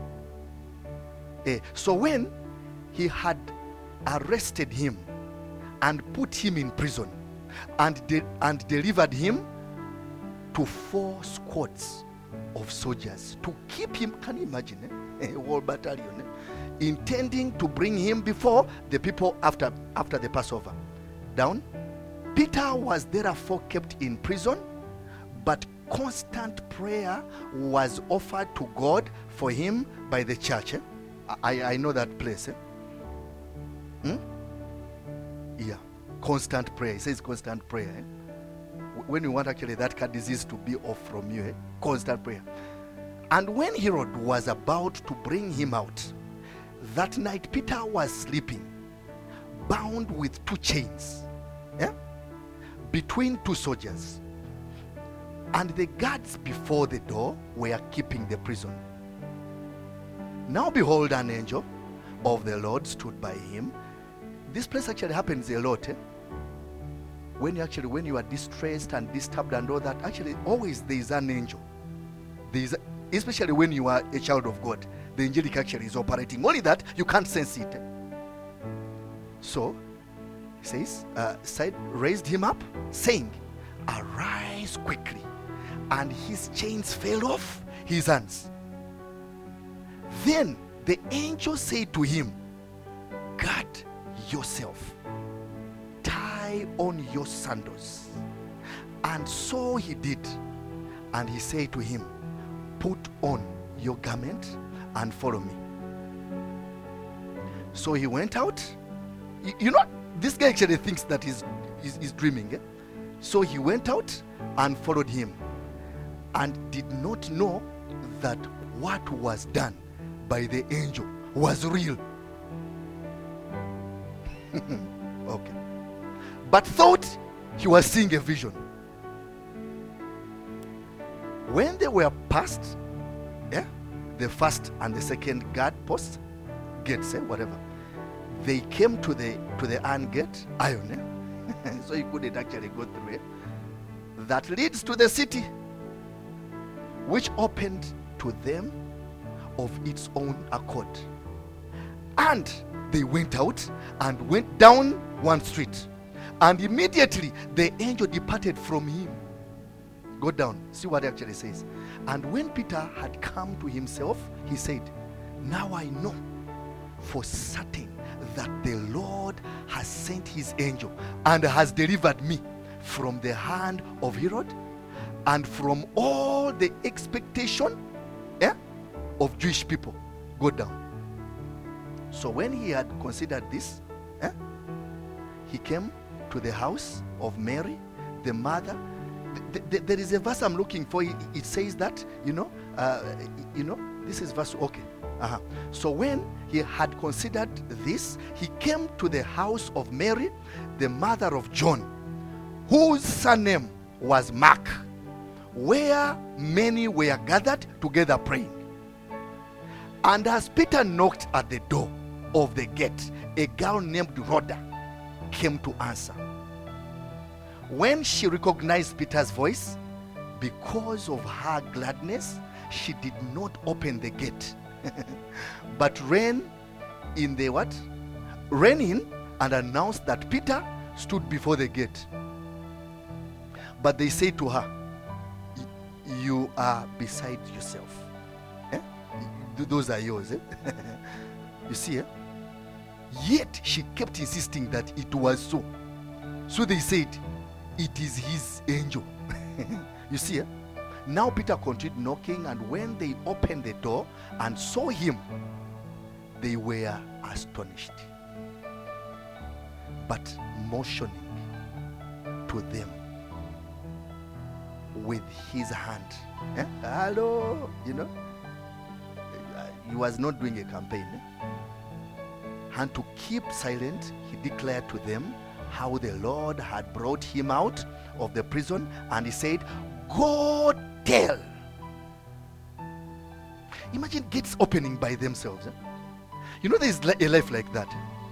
So when he had arrested him and put him in prison, and delivered him to 4 squads of soldiers to keep him. Can you imagine, a whole battalion, intending to bring him before the people after the Passover. Down. Peter was therefore kept in prison, but constant prayer was offered to God for him by the church. I know that place. Yeah, constant prayer. It says constant prayer. When you want actually that cat disease to be off from you, constant prayer. And when Herod was about to bring him out, that night Peter was sleeping, bound with 2 chains, between 2 soldiers. And the guards before the door were keeping the prison. Now behold, an angel of the Lord stood by him. This place actually happens a lot. When you are distressed and disturbed and all that, actually always there is an angel. Especially when you are a child of God, the angelic actually is operating. Only that you can't sense it. So, it says, raised him up, saying, arise quickly. And his chains fell off his hands. Then the angel said to him, guard yourself, tie on your sandals. And so he did. And he said to him, put on your garment and follow me. So he went out. This guy actually thinks that he's dreaming. So he went out and followed him, and did not know that what was done by the angel was real. Okay. But thought he was seeing a vision. When they were past, the first and the second guard posts, gates, whatever, they came to the iron gate, iron, so he couldn't actually go through it, that leads to the city, which opened to them of its own accord. And they went out and went down one street, and immediately the angel departed from him. Go down, see what it actually says. And when Peter had come to himself, he said, now I know for certain that the Lord has sent his angel and has delivered me from the hand of Herod and from all the expectation of Jewish people. Go down. So when he had considered this, he came to the house of Mary, the mother. There is a verse I'm looking for. It says that, this is verse, okay. So when he had considered this, he came to the house of Mary, the mother of John, whose surname was Mark, where many were gathered together praying. And as Peter knocked at the door of the gate, a girl named Rhoda came to answer. When she recognized Peter's voice, because of her gladness, she did not open the gate, but ran in and announced that Peter stood before the gate. But they said to her, you are beside yourself. Those are yours. You see, Yet she kept insisting that it was so. So they said, it is his angel. You see, now Peter continued knocking, and when they opened the door and saw him, they were astonished. But motioning to them with his hand. Hello, he was not doing a campaign. And to keep silent, he declared to them how the Lord had brought him out of the prison, and he said, go tell. Imagine gates opening by themselves. There's a life like that.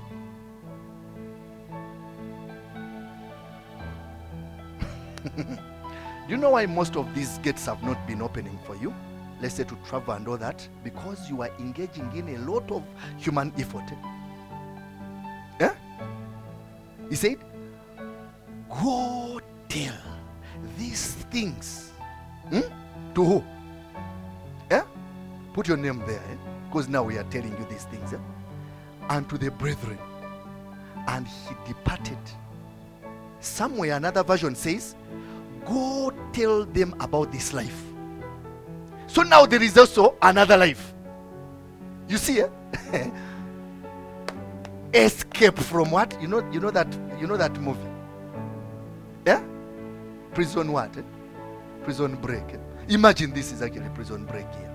Do you know why most of these gates have not been opening for you? Let's say to travel and all that. Because you are engaging in a lot of human effort. He said, go tell these things to who? Put your name there, because now we are telling you these things. And to the brethren. And he departed. Somewhere another version says, go tell them about this life. So now there is also another life. You see, escape from what? You know that movie? Yeah? Prison what? Prison break. Imagine this is actually prison break here.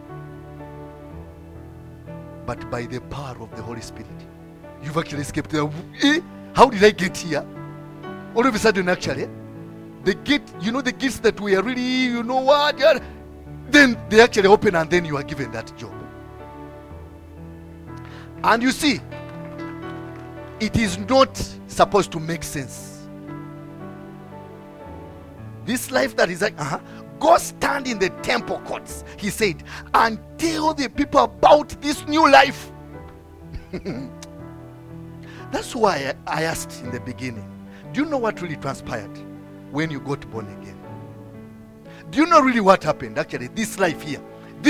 But by the power of the Holy Spirit, you've actually escaped. How did I get here? All of a sudden, actually, the gate, the gates that were really, what? Then they actually open and then you are given that job. And you see, it is not supposed to make sense. This life that is like, go stand in the temple courts, he said, and tell the people about this new life. That's why I asked in the beginning, do you know what really transpired when you got born again? Do you know really what happened? Actually, this life here.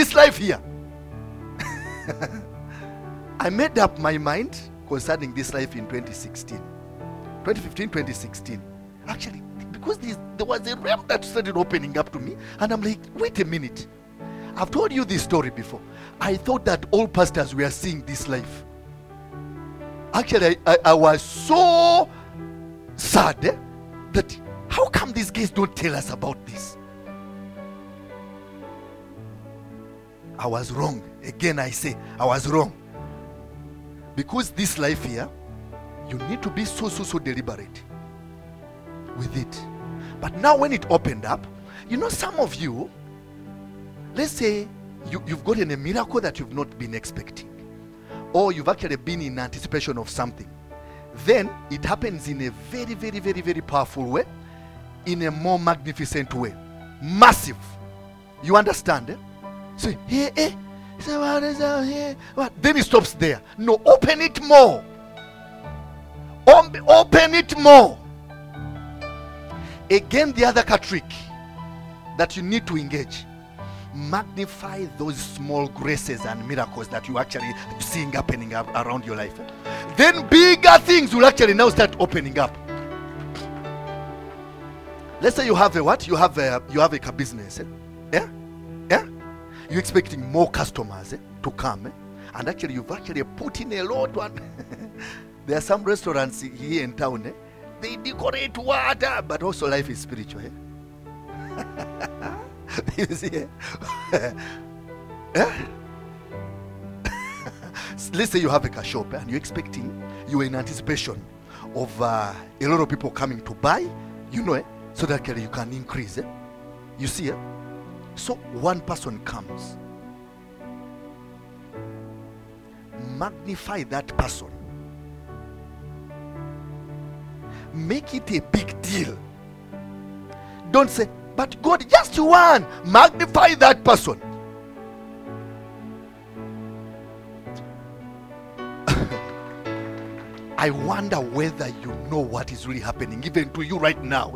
I made up my mind concerning this life in 2015, 2016. Actually, because there was a realm that started opening up to me, and I'm like, wait a minute. I've told you this story before. I thought that all pastors were seeing this life. Actually, I was so sad that how come these guys don't tell us about this? I was wrong. Again, I say, I was wrong. Because this life here, you need to be so deliberate with it. But now when it opened up, some of you, let's say you've gotten a miracle that you've not been expecting, or you've actually been in anticipation of something. Then it happens in a very, very, very, very powerful way, in a more magnificent way, massive. You understand? So what? Then it stops there. No, open it more. Open it more. Again, the other trick that you need to engage. Magnify those small graces and miracles that you actually seeing happening around your life. Then bigger things will actually now start opening up. Let's say you have a what? You have a business. Yeah? You're expecting more customers to come. And actually you've actually put in a lot. There are some restaurants here in town. They decorate water, but also life is spiritual. You see? Let's say you have a shop and you're in anticipation of a lot of people coming to buy, so that you can increase. You see? So one person comes. Magnify that person. Make it a big deal. Don't say, but God, just one. Magnify that person. I wonder whether you know what is really happening, even to you right now.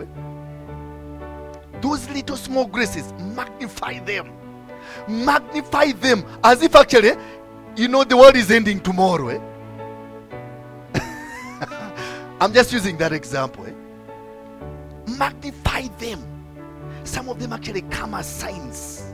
Those little small graces, magnify them. Magnify them as if actually, the world is ending tomorrow. I'm just using that example. Magnify them. Some of them actually come as signs.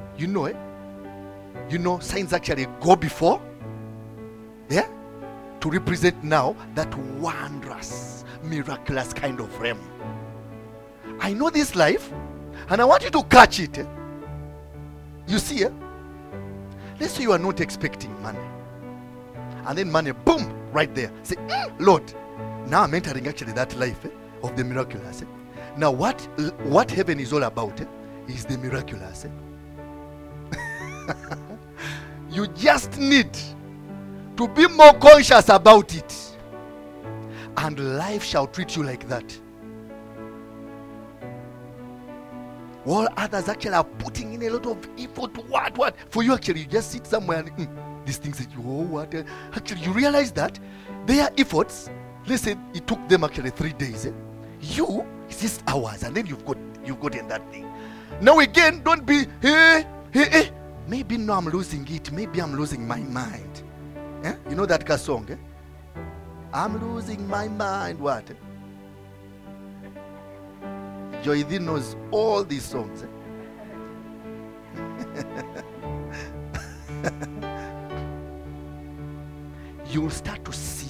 Signs actually go before. Yeah? To represent now that wondrous, miraculous kind of realm. I know this life, and I want you to catch it. You see, let's say you are not expecting money. And then money, boom, right there. Say, Lord, now I'm entering actually that life of the miraculous. Now what heaven is all about is the miraculous. You just need to be more conscious about it. And life shall treat you like that. While others actually are putting in a lot of effort. What? For you actually, you just sit somewhere and these things that you, what? Actually, you realize that their efforts let's say it took them actually 3 days. You, it's just hours, and then you've gotten that thing. Now again, don't be, hey. Maybe now I'm losing it. Maybe I'm losing my mind. You know that song? I'm losing my mind. What? Joydi knows all these songs. You'll start to see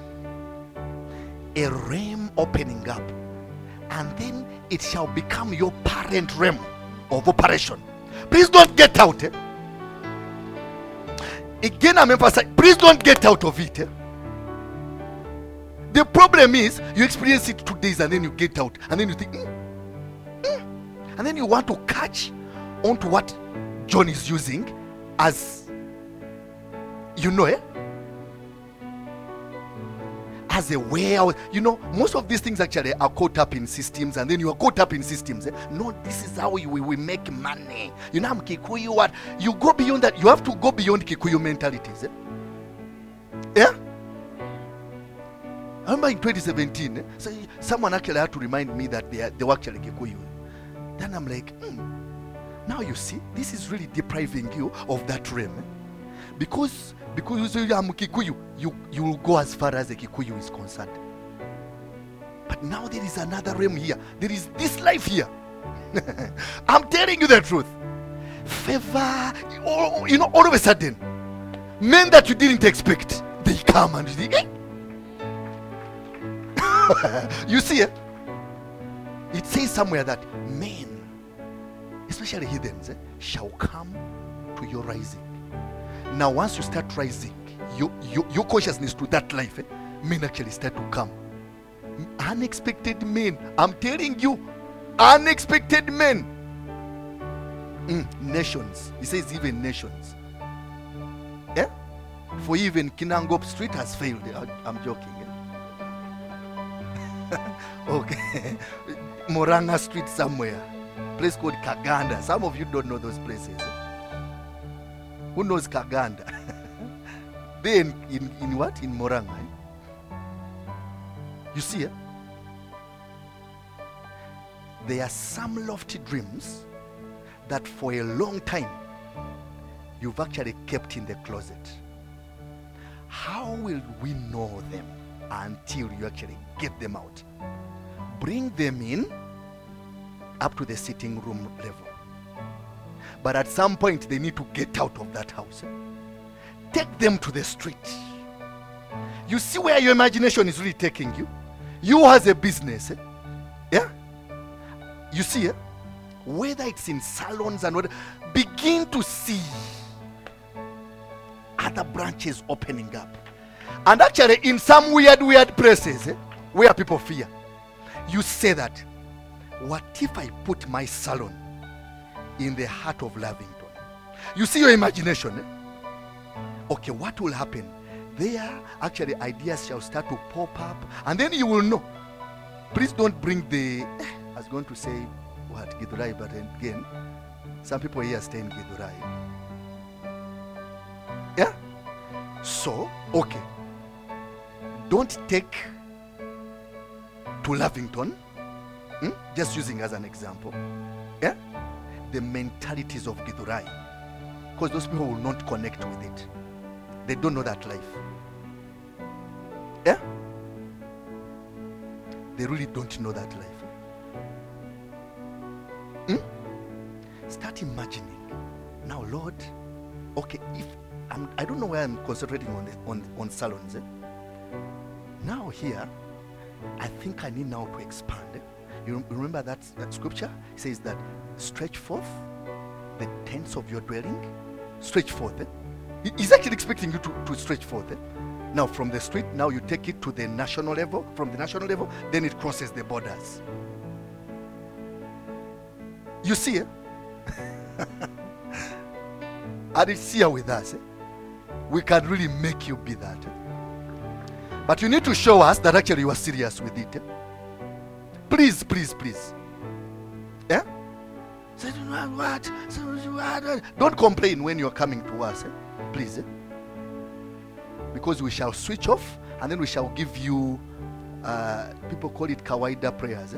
a realm opening up, and then it shall become your parent realm of operation. Please don't get out. Again, I'm emphasizing, please don't get out of it. The problem is, you experience it 2 days and then you get out, and then you think, and then you want to catch onto what John is using as, as a way out. Most of these things actually are caught up in systems, and then you are caught up in systems. No, this is how we make money. I'm Kikuyu. What? You go beyond that. You have to go beyond Kikuyu mentalities. Yeah? I remember in 2017, so someone actually had to remind me that they were actually Kikuyu. Then I'm like, now you see, this is really depriving you of that realm. Because you are Kikuyu, you will go as far as the Kikuyu is concerned. But now there is another realm here. There is this life here. I'm telling you the truth. Favor, all of a sudden, men that you didn't expect, they come and you think, you see, it says somewhere that men, especially heathens, shall come to your rising. Now, once you start rising, your consciousness to that life, men actually start to come. Unexpected men. I'm telling you, unexpected men. Nations. He says even nations. Yeah? For even Kinangop Street has failed. I'm joking. Okay. Moranga Street somewhere. Place called Kaganda. Some of you don't know those places. Who knows Kaganda? They in what? In Moranga. You see, there are some lofty dreams that for a long time you've actually kept in the closet. How will we know them until you actually get them out? Bring them in up to the sitting room level. But at some point they need to get out of that house. Take them to the street. You see where your imagination is really taking you? You as a business, yeah? You see, whether it's in salons and whatever, begin to see other branches opening up. And actually in some weird places where people fear, you say that, what if I put my salon in the heart of Lavington? You see your imagination. Okay, what will happen? There, actually, ideas shall start to pop up, and then you will know. Please don't bring the, I was going to say, what, Githurai, but again, some people here stay in Githurai. Yeah? So, okay. Don't take to Lavington, just using as an example, yeah, the mentalities of Githurai, because those people will not connect with it. They don't know that life. Yeah? They really don't know that life. Start imagining. Now, Lord, okay, if I don't know why I'm concentrating on salons. Now here, I think I need now to expand. You remember that scripture? It says that stretch forth the tents of your dwelling. Stretch forth. He's actually expecting you to stretch forth. Now from the street, now you take it to the national level. From the national level, then it crosses the borders. You see, and it's here with us. We can really make you be that. But you need to show us that actually you are serious with it. Please, please, please. Yeah? Don't complain when you're coming to us. Please. Because we shall switch off and then we shall give you, people call it kawaida prayers.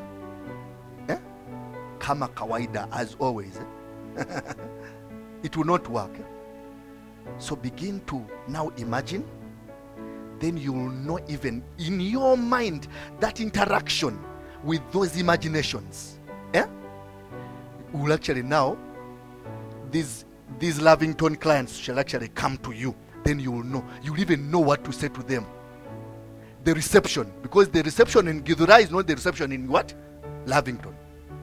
Kama kawaida, as always. It will not work. So begin to now imagine. Then you will know, even in your mind, that interaction with those imaginations. Will actually now, these Lavington clients shall actually come to you. Then you will know. You will even know what to say to them. The reception, because the reception in Githurai is not the reception in what? Lavington.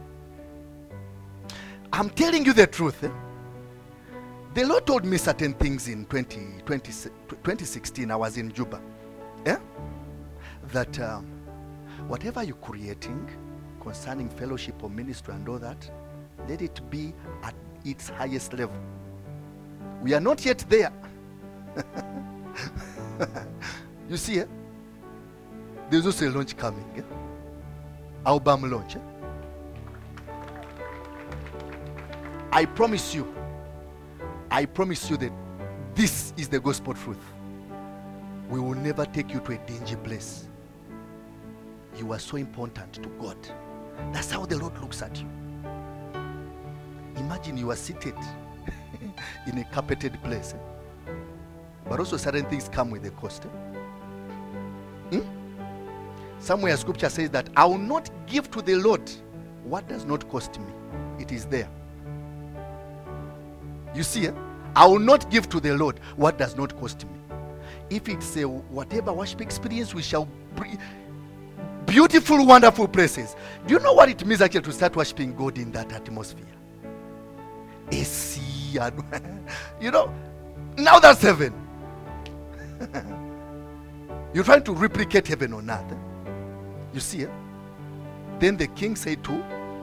I'm telling you the truth. The Lord told me certain things in 2016. I was in Juba. That whatever you're creating concerning fellowship or ministry and all that, let it be at its highest level. We are not yet there. You see, there's also a launch coming. Album launch. I promise you that this is the gospel truth. We will never take you to a dingy place. You are so important to God. That's how the Lord looks at you. Imagine you are seated in a carpeted place. But also certain things come with a cost. Somewhere scripture says that I will not give to the Lord what does not cost me. It is there. You see, I will not give to the Lord what does not cost me. If it's a whatever worship experience, we shall bring beautiful, wonderful places. Do you know what it means actually to start worshiping God in that atmosphere? AC, you know, now that's heaven. You're trying to replicate heaven on earth. You see, then the king said to,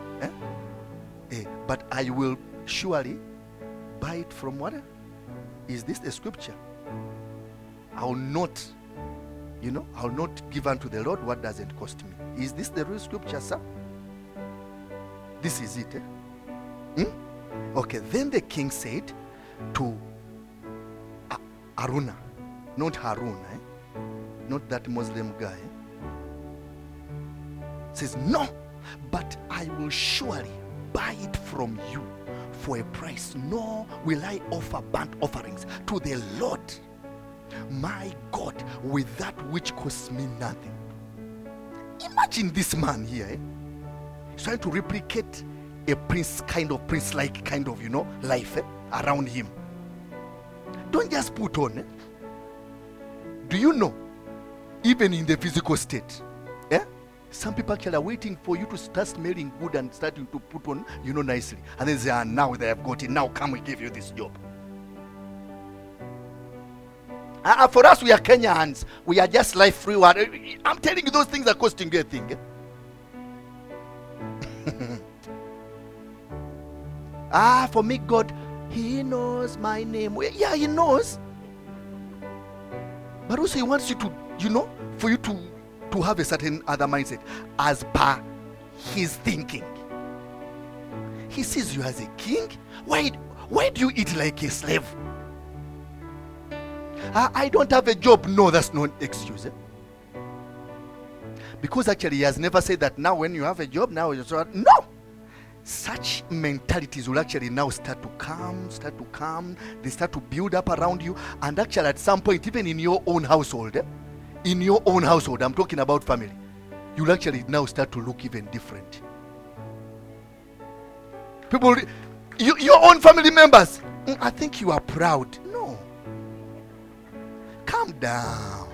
but I will surely buy it from what? Is this the scripture? I will not, I will not give unto the Lord what doesn't cost me. Is this the real scripture, sir? This is it. Okay, then the king said to Aruna, not Harun, not that Muslim guy. Says, no, but I will surely buy it from you for a price, nor will I offer burnt offerings to the Lord my God with that which costs me nothing. Imagine this man here, He's trying to replicate a prince-like kind of, life around him. Don't just put on. Do you know, even in the physical state, some people actually are waiting for you to start smelling good and starting to put on, nicely. And then say, now they have got it. Now come, we give you this job. For us, we are Kenyans. We are just life free. I'm telling you, those things are costing you a thing. For me, God, He knows my name. Yeah, He knows. But also He wants you to, for you to have a certain other mindset as per His thinking. He sees you as a king. Why do you eat like a slave? I don't have a job. No, that's not an excuse. Because actually He has never said that now when you have a job, now you're so. No! Such mentalities will actually now start to come. They start to build up around you. And actually at some point, even in your own household, I'm talking about family, you'll actually now start to look even different. People, your own family members, I think you are proud. No. Calm down.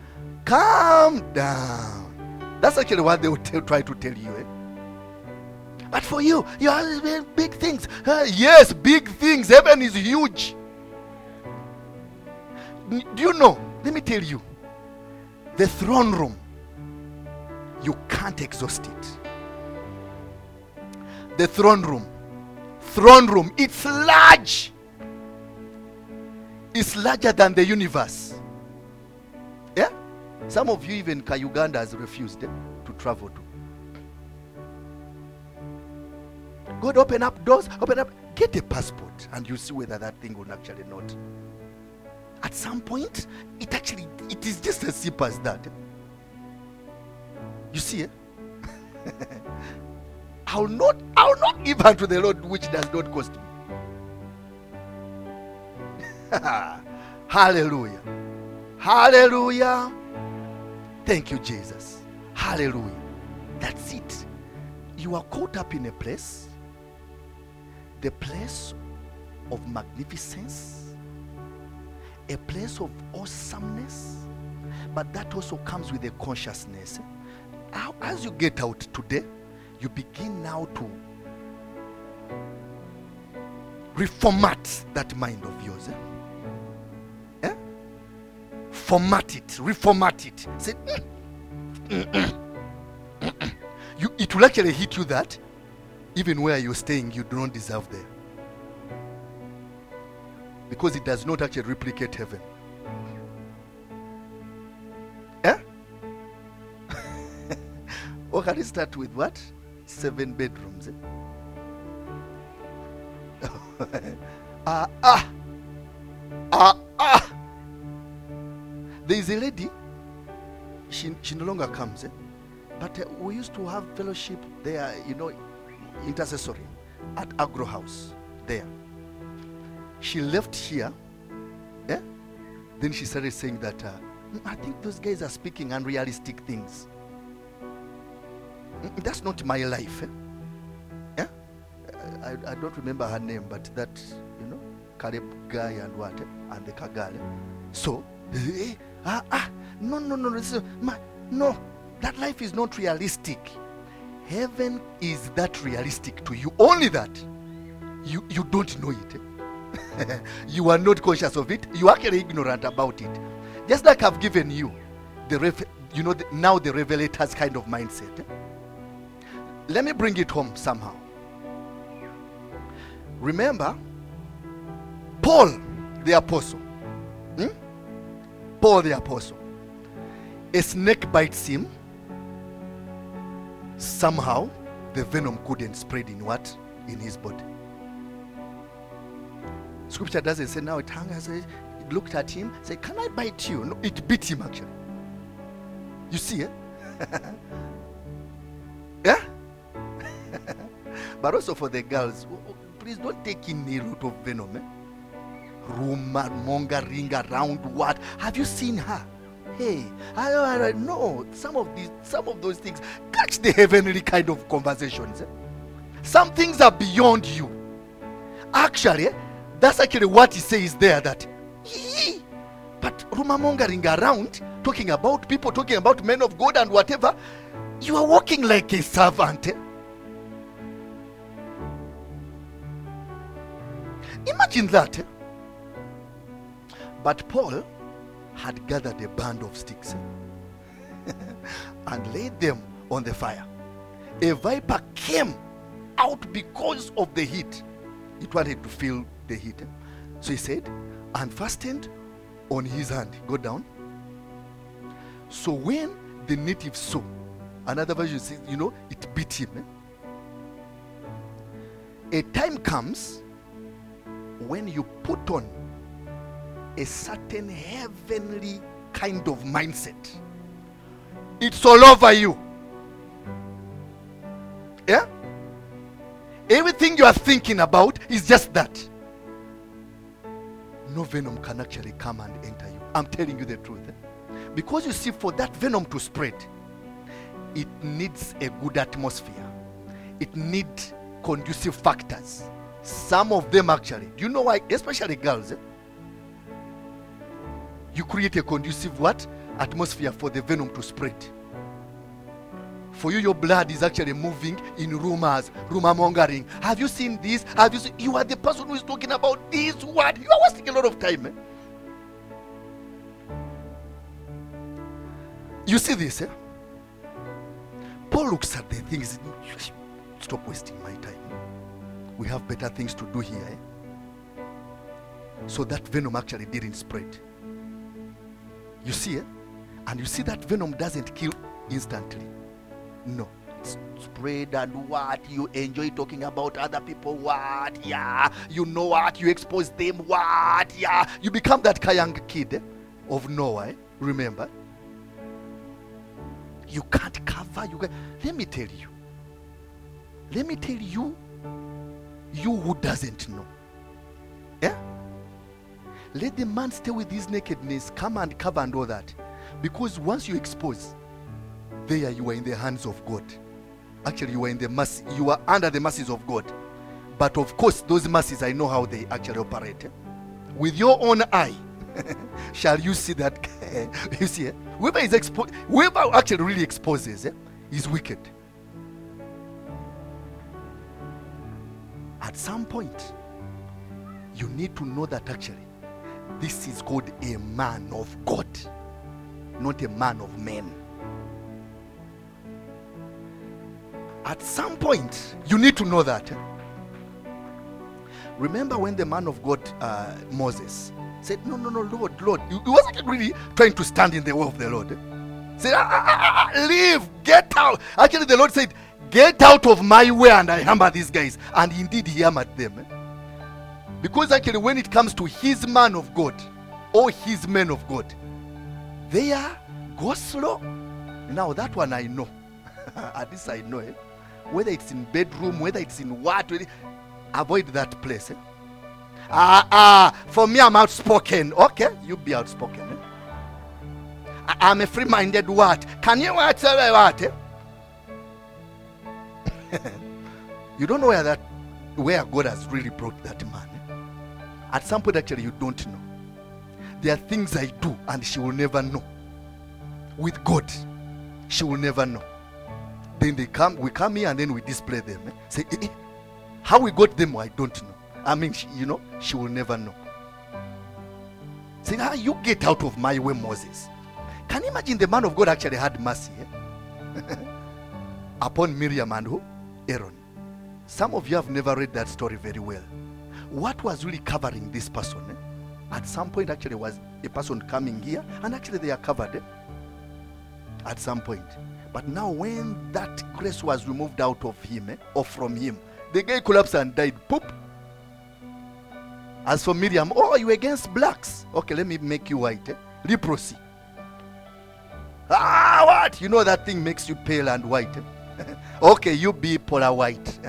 That's actually what they will try to tell you. But for you are big things. Yes, big things. Heaven is huge. Do you know? Let me tell you. The throne room, you can't exhaust it. The throne room, it's large. It's larger than the universe. Yeah? Some of you, even Uganda, has refused to travel to. God, open up doors, get a passport, and you see whether that thing will actually not. At some point, it is just as simple as that. You see, I'll not give unto the Lord which does not cost me. Hallelujah. Hallelujah. Thank you, Jesus. Hallelujah. That's it. You are caught up in a place, the place of magnificence, a place of awesomeness, but that also comes with a consciousness. As you get out today, you begin now to reformat that mind of yours. Format it, reformat it. Say, it will actually hit you that even where you're staying, you do not deserve there. Because it does not actually replicate heaven. Or can you start with what? 7 bedrooms. There is a lady, she no longer comes, but we used to have fellowship there, intercessory at Agro House there. She left here, then she started saying that, I think those guys are speaking unrealistic things. That's not my life. I don't remember her name, but that, Caleb guy and what, and the Kagale. So, no, that life is not realistic. Heaven is that realistic to you. Only that you don't know it. You are not conscious of it. You are actually ignorant about it. Just like I've given you now the revelator's kind of mindset. Let me bring it home somehow. Remember, Paul the apostle. Paul the apostle. A snake bites him. Somehow, the venom couldn't spread in what? In his body. Scripture doesn't say now it hung, it looked at him, said, can I bite you? No, it bit him actually. You see, yeah? But also for the girls, please don't take in a lot of venom. Rumor mongering around what? Have you seen her? Hey, I know some of those things catch the heavenly kind of conversations. Some things are beyond you. Actually, that's actually what he says there, that but rumor mongering around, talking about people, talking about men of God and whatever, you are walking like a servant. Imagine that. But Paul had gathered a band of sticks and laid them on the fire. A viper came out because of the heat. It wanted to feel the heat. So he said, and fastened on his hand. Go down. So when the natives saw, another version says, it beat him. A time comes when you put on a certain heavenly kind of mindset. It's all over you. Yeah? Everything you are thinking about is just that. No venom can actually come and enter you. I'm telling you the truth. Because you see, for that venom to spread, it needs a good atmosphere. It needs conducive factors. Some of them actually. Do you know why? Especially girls. You create a conducive what? Atmosphere for the venom to spread. For you, your blood is actually moving in rumors, rumor mongering. Have you seen this? Have you seen? You are the person who is talking about this word. You are wasting a lot of time. You see this? Paul looks at the things. Stop wasting my time. We have better things to do here. So that venom actually didn't spread. You see, and you see that venom doesn't kill instantly. No, spread and what? You enjoy talking about other people, what? Yeah. You know what? You expose them, what? Yeah. You become that young kid of Noah, remember? You can't cover, let me tell you. Let me tell you, you who doesn't know. Yeah? Let the man stay with his nakedness, come and cover and all that. Because once you expose, there you are in the hands of God. Actually, you are in the mercy, you are under the mercies of God. But of course, those mercies, I know how they actually operate. With your own eye, shall you see that? You see, whoever actually really exposes is wicked. At some point, you need to know that actually, this is called a man of God, not a man of men. At some point, you need to know that. Remember when the man of God, Moses, said, no, Lord. He wasn't really trying to stand in the way of the Lord. Said, leave, get out. Actually, the Lord said, get out of my way and I hammer these guys. And indeed, he hammered them. Because actually, when it comes to his man of God, or his men of God, they are go slow. Now, that one I know. At least I know it. Whether it's in bedroom, whether it's in what, avoid that place. For me, I'm outspoken. Okay, you be outspoken. I'm a free-minded what? Can you tell me what? You don't know where God has really brought that man. At some point, actually, you don't know. There are things I do, and she will never know. With God, she will never know. Then we come here, and then we display them. Say, how we got them, I don't know. I mean, she will never know. Say, you get out of my way, Moses. Can you imagine the man of God actually had mercy upon Miriam and who? Aaron. Some of you have never read that story very well. What was really covering this person? At some point, actually, was a person coming here, and actually they are covered at some point. But now, when that grace was removed out of him, or from him, the guy collapsed and died. Poop. As for Miriam, you against blacks. Okay, let me make you white. Leprosy. What? You know that thing makes you pale and white. Okay, you be polar white.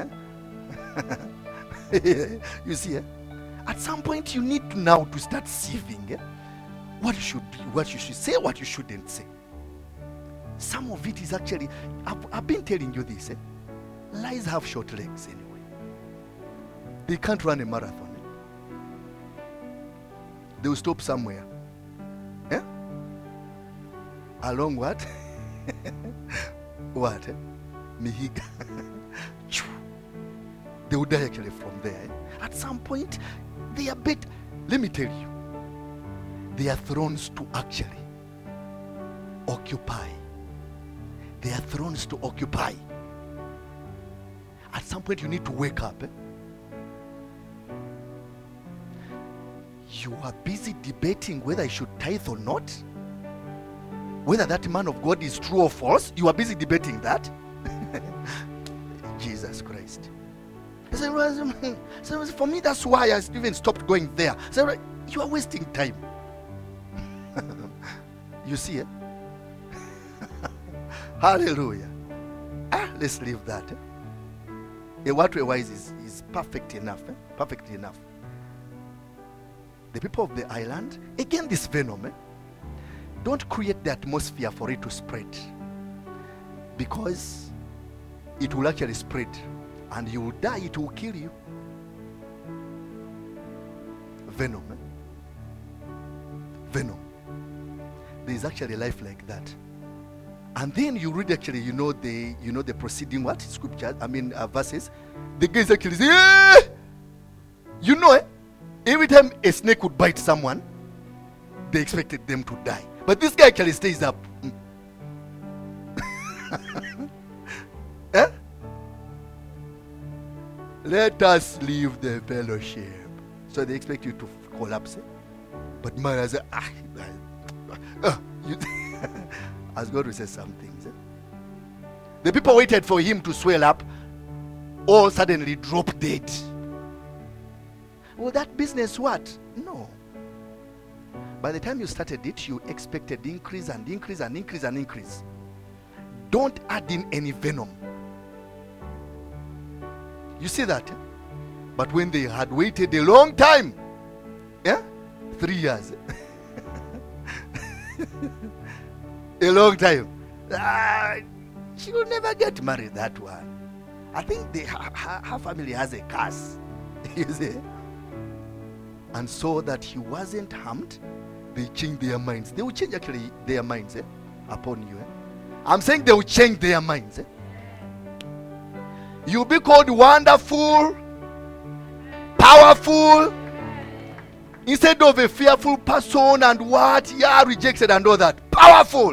You see, at some point you need now to start sieving what you should do, what you should say, what you shouldn't say. Some of it is actually, I've been telling you this. Lies have short legs anyway. They can't run a marathon. They will stop somewhere. Along what? What? Mihiga. They will die actually from there. At some point, they are better. Let me tell you, they are thrones to actually occupy. They are thrones to occupy. At some point, you need to wake up. You are busy debating whether I should tithe or not. Whether that man of God is true or false. You are busy debating that. Jesus Christ. So for me, that's why I even stopped going there. So you are wasting time. You see it? Hallelujah. Let's leave that. A water wise is perfect enough. Perfect enough. The people of the island, again, this venom, don't create the atmosphere for it to spread, because it will actually spread and you will die. It will kill you. Venom. Venom. There is actually life like that. And then you read actually, the preceding what scriptures, verses. The guys actually say, every time a snake would bite someone, they expected them to die. But this guy actually stays up. Let us leave the fellowship. So they expect you to collapse. But man, as God will say some things. The people waited for him to swell up, all suddenly drop dead. Will that business what? No. By the time you started it, you expected increase and increase and increase and increase. Don't add in any venom. You see that? But when they had waited a long time, 3 years, a long time, she will never get married, that one. I think her family has a curse. You see? And so that he wasn't harmed, they changed their minds. They will change actually their minds upon you. I'm saying they will change their minds. You'll be called wonderful, powerful, instead of a fearful person and what? Yeah, rejected and all that. Powerful.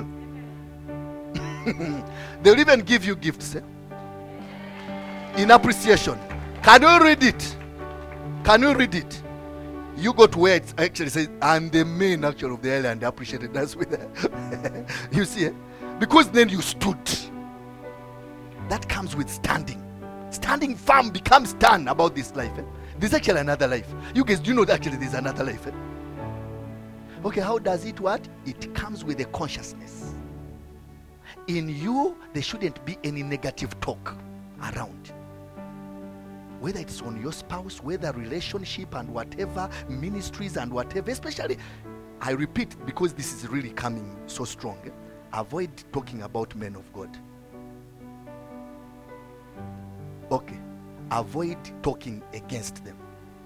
They'll even give you gifts in appreciation. Can you read it? Can you read it? You go to where it actually says, and the men actually of the island appreciated. That's with you see, because then you stood. That comes with standing. Standing firm becomes stern about this life. There's actually another life. You guys, do you know that actually there's another life? Okay, how does it what? It comes with a consciousness. In you, there shouldn't be any negative talk around. Whether it's on your spouse, whether relationship and whatever, ministries and whatever, especially, I repeat, because this is really coming so strong, avoid talking about men of God. Okay, avoid talking against them.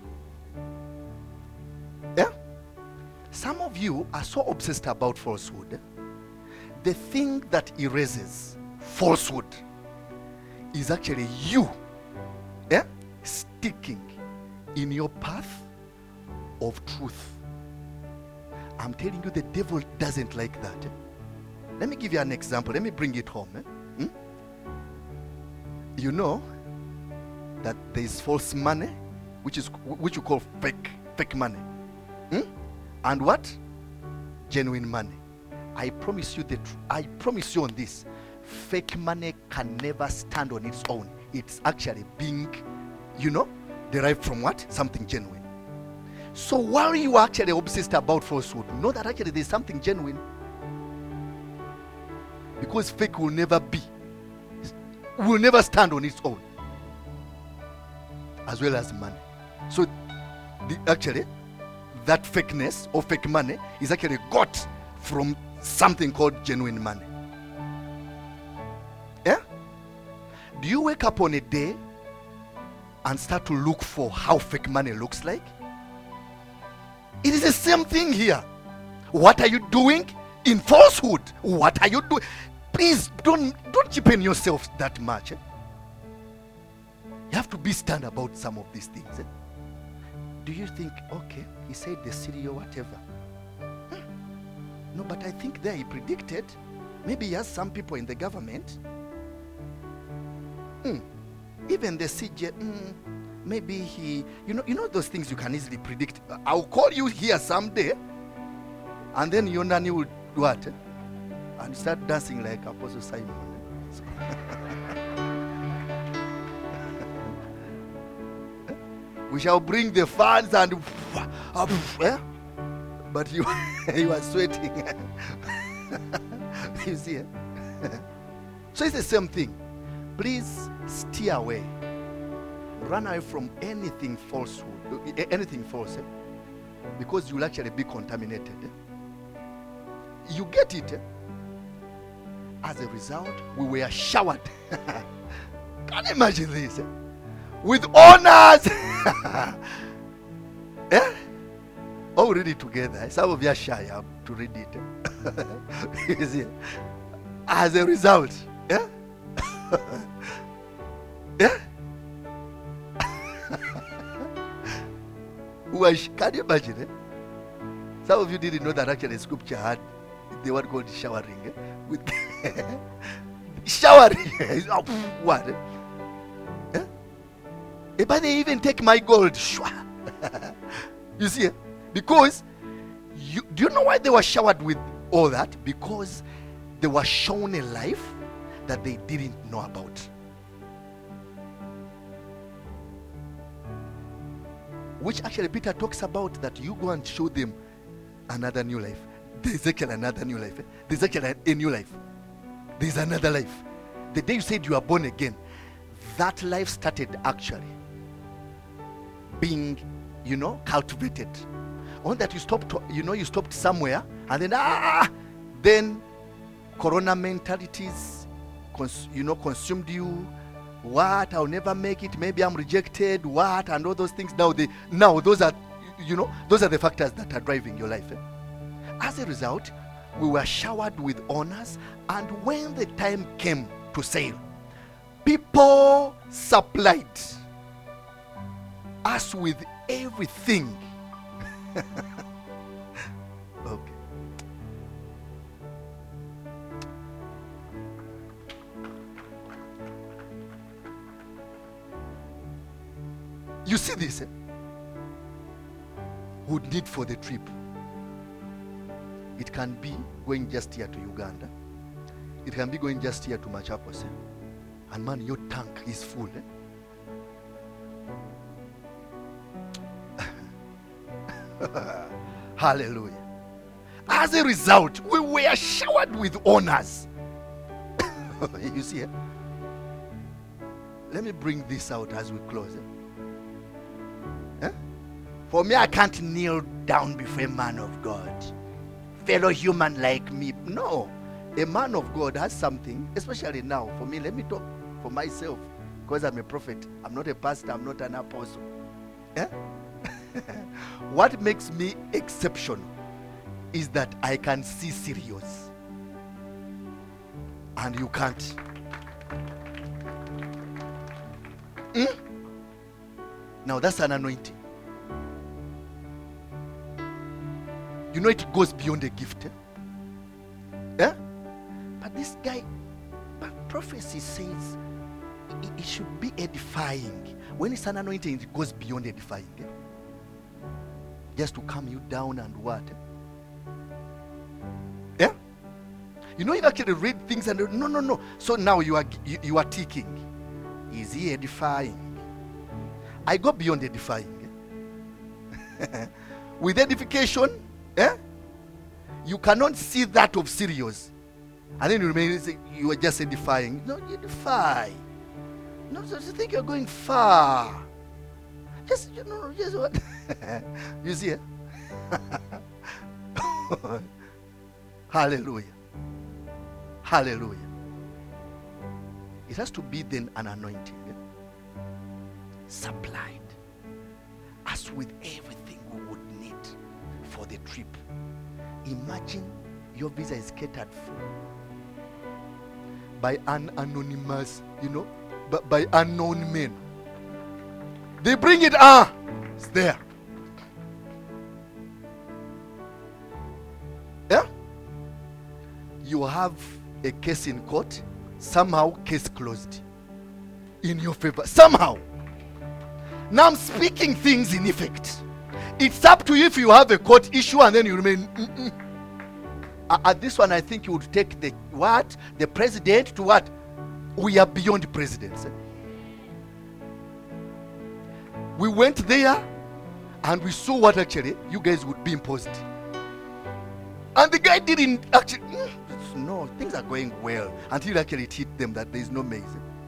Yeah? Some of you are so obsessed about falsehood. The thing that erases falsehood is actually you sticking in your path of truth. I'm telling you, the devil doesn't like that. Let me give you an example. Let me bring it home. You know that there is false money, which you call fake money, and what? Genuine money. I promise you I promise you on this, fake money can never stand on its own. It's actually being, derived from what? Something genuine. So while you are actually obsessed about falsehood, know that actually there's something genuine. Because fake will never stand on its own. As well as money. So actually, that fakeness or fake money is actually got from something called genuine money. Yeah? Do you wake up on a day and start to look for how fake money looks like? It is the same thing here. What are you doing in falsehood? What are you doing? Please don't cheapen yourself that much. You have to be stern about some of these things. Do you think, okay, he said the city or whatever? No, but I think there he predicted. Maybe he has some people in the government. Even the CJ, maybe he, you know those things you can easily predict. I'll call you here someday, and then your nanny will do what? And start dancing like Apostle Simon. We shall bring the fans and but you are sweating. You see? So it's the same thing. Please steer away. Run away from anything falsehood, anything false, because you'll actually be contaminated. You get it? As a result, we were showered. Can you imagine this? With honors. All read it together. Some of you are shy to read it. You see? As a result, can you imagine? Some of you didn't know that actually scripture had the word called showering. With showering. What? But they even take my gold. You see? Because do you know why they were showered with all that? Because they were shown a life that they didn't know about. Which actually Peter talks about, that you go and show them another new life. There's actually another new life. There's actually a new life. There's another life. The day you said you are born again, that life started actually being, cultivated. On that you stopped, you stopped somewhere, and then corona mentalities, consumed you. What? I'll never make it. Maybe I'm rejected. What? And all those things. Now those are, those are the factors that are driving your life. As a result, we were showered with honors, and when the time came to sail, people supplied us with everything. Okay. You see this? Would need for the trip. It can be going just here to Uganda. It can be going just here to Machakos. And man, your tank is full. Hallelujah. As a result, we were showered with honors. You see? Let me bring this out as we close. For me, I can't kneel down before a man of God, fellow human like me. No. A man of God has something, especially now. For me, let me talk for myself, because I'm a prophet. I'm not a pastor. I'm not an apostle. What makes me exceptional is that I can see serious, and you can't. Now that's an anointing. It goes beyond a gift. But this guy, but prophecy says it should be edifying. When it's an anointing, it goes beyond edifying. Just to calm you down and what? You actually read things and no. So now you are ticking. Is he edifying? I go beyond edifying. With edification, you cannot see that of serious, and then you remain. You are just edifying. No, you edify. No, so you think you're going far. Just what? You see? Hallelujah. Hallelujah. It has to be then an anointing. Supplied us with everything we would need for the trip. Imagine your visa is catered for by an anonymous, by unknown men. They bring it, it's there. You have a case in court, somehow case closed in your favor, somehow. Now I'm speaking things in effect. It's up to you if you have a court issue and then you remain. At this one, I think you would take the president to what? We are beyond presidents. We went there and we saw what actually you guys would be imposed. And the guy didn't actually. No, things are going well until actually it hit them that there is no maize.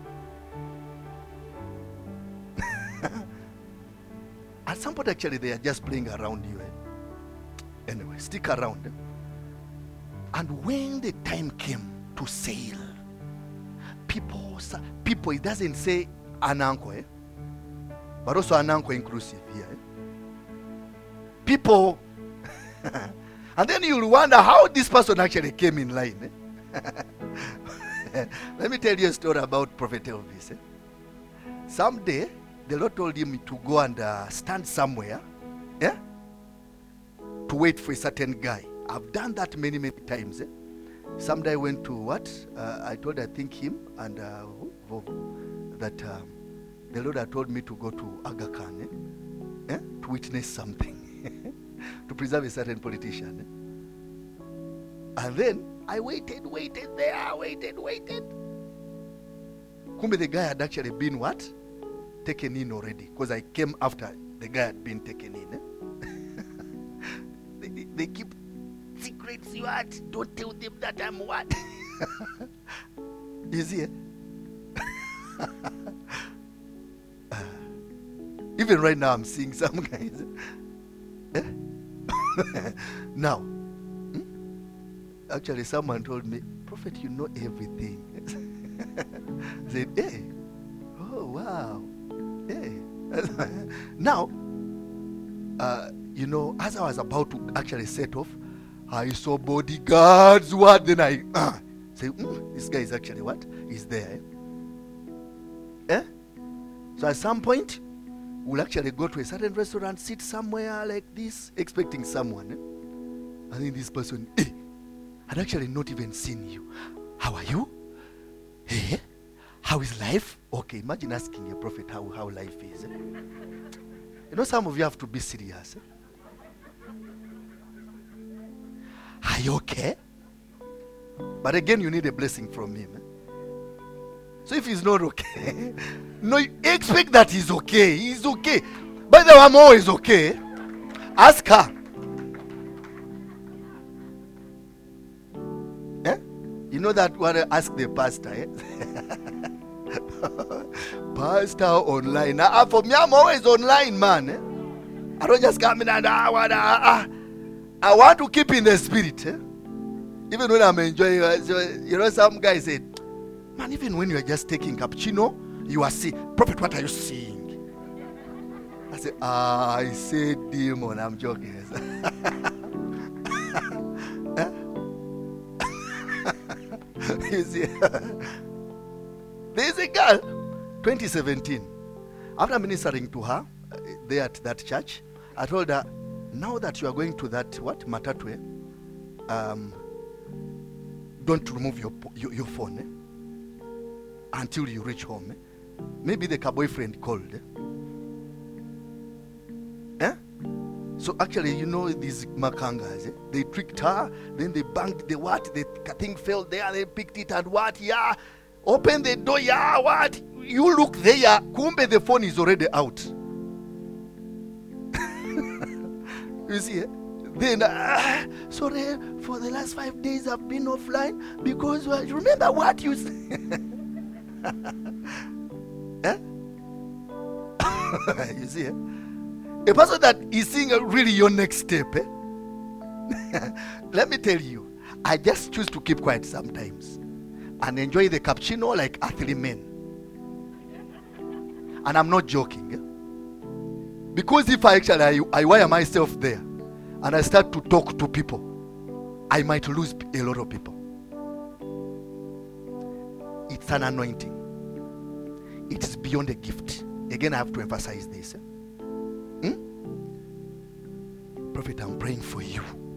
At some point, actually, they are just playing around you. Anyway, stick around. And when the time came to sail, people, it doesn't say an uncle, but also an uncle inclusive here. People, and then you'll wonder how this person actually came in line. Let me tell you a story about Prophet Elvis. Someday, the Lord told him to go and stand somewhere, to wait for a certain guy. I've done that many times. Someday I went to what? I think him and that the Lord had told me to go to Aga Khan to witness something, to preserve a certain politician. And then I waited there. Kumbe the guy had actually been what? Taken in already. Because I came after the guy had been taken in. They keep secrets. You what? Don't tell them that I'm what? You see? Even right now I'm seeing some guys. Now, actually someone told me, Prophet, you know everything. I said, hey, oh wow, hey. Now, as I was about to actually set off, I saw bodyguards. What? Then I say, this guy is actually what? He's there. So at some point, we'll actually go to a certain restaurant, sit somewhere like this, expecting someone. I think this person, had actually not even seen you. How are you? How is life? Okay, imagine asking a prophet how life is. Some of you have to be serious. Are you okay? But again, you need a blessing from him. So if he's not okay, no, expect that he's okay. He's okay. By the way, I'm always okay. Ask her. You know that what I ask the pastor, Pastor online. For me, I'm always online, man. I don't just come in and I want to keep in the spirit. Even when I'm enjoying, some guys say, man, even when you are just taking cappuccino, you are seeing, Prophet, what are you seeing? I say, I say demon, I'm joking. You see, there's a girl, 2017. After ministering to her there at that church, I told her, now that you are going to that Matatwe, don't remove your phone until you reach home. Maybe the boyfriend called. So actually, these makangas, they tricked her, then they banged the the thing fell there, they picked it and open the door, you look there, kumbe the phone is already out. You see, then, sorry, for the last 5 days I've been offline because, remember what you said? You see, a person that is seeing really your next step, let me tell you, I just choose to keep quiet sometimes and enjoy the cappuccino like earthly men. And I'm not joking. Because if I wire myself there and I start to talk to people, I might lose a lot of people. It's an anointing. It is beyond a gift. Again, I have to emphasize this. Prophet, I'm praying for you.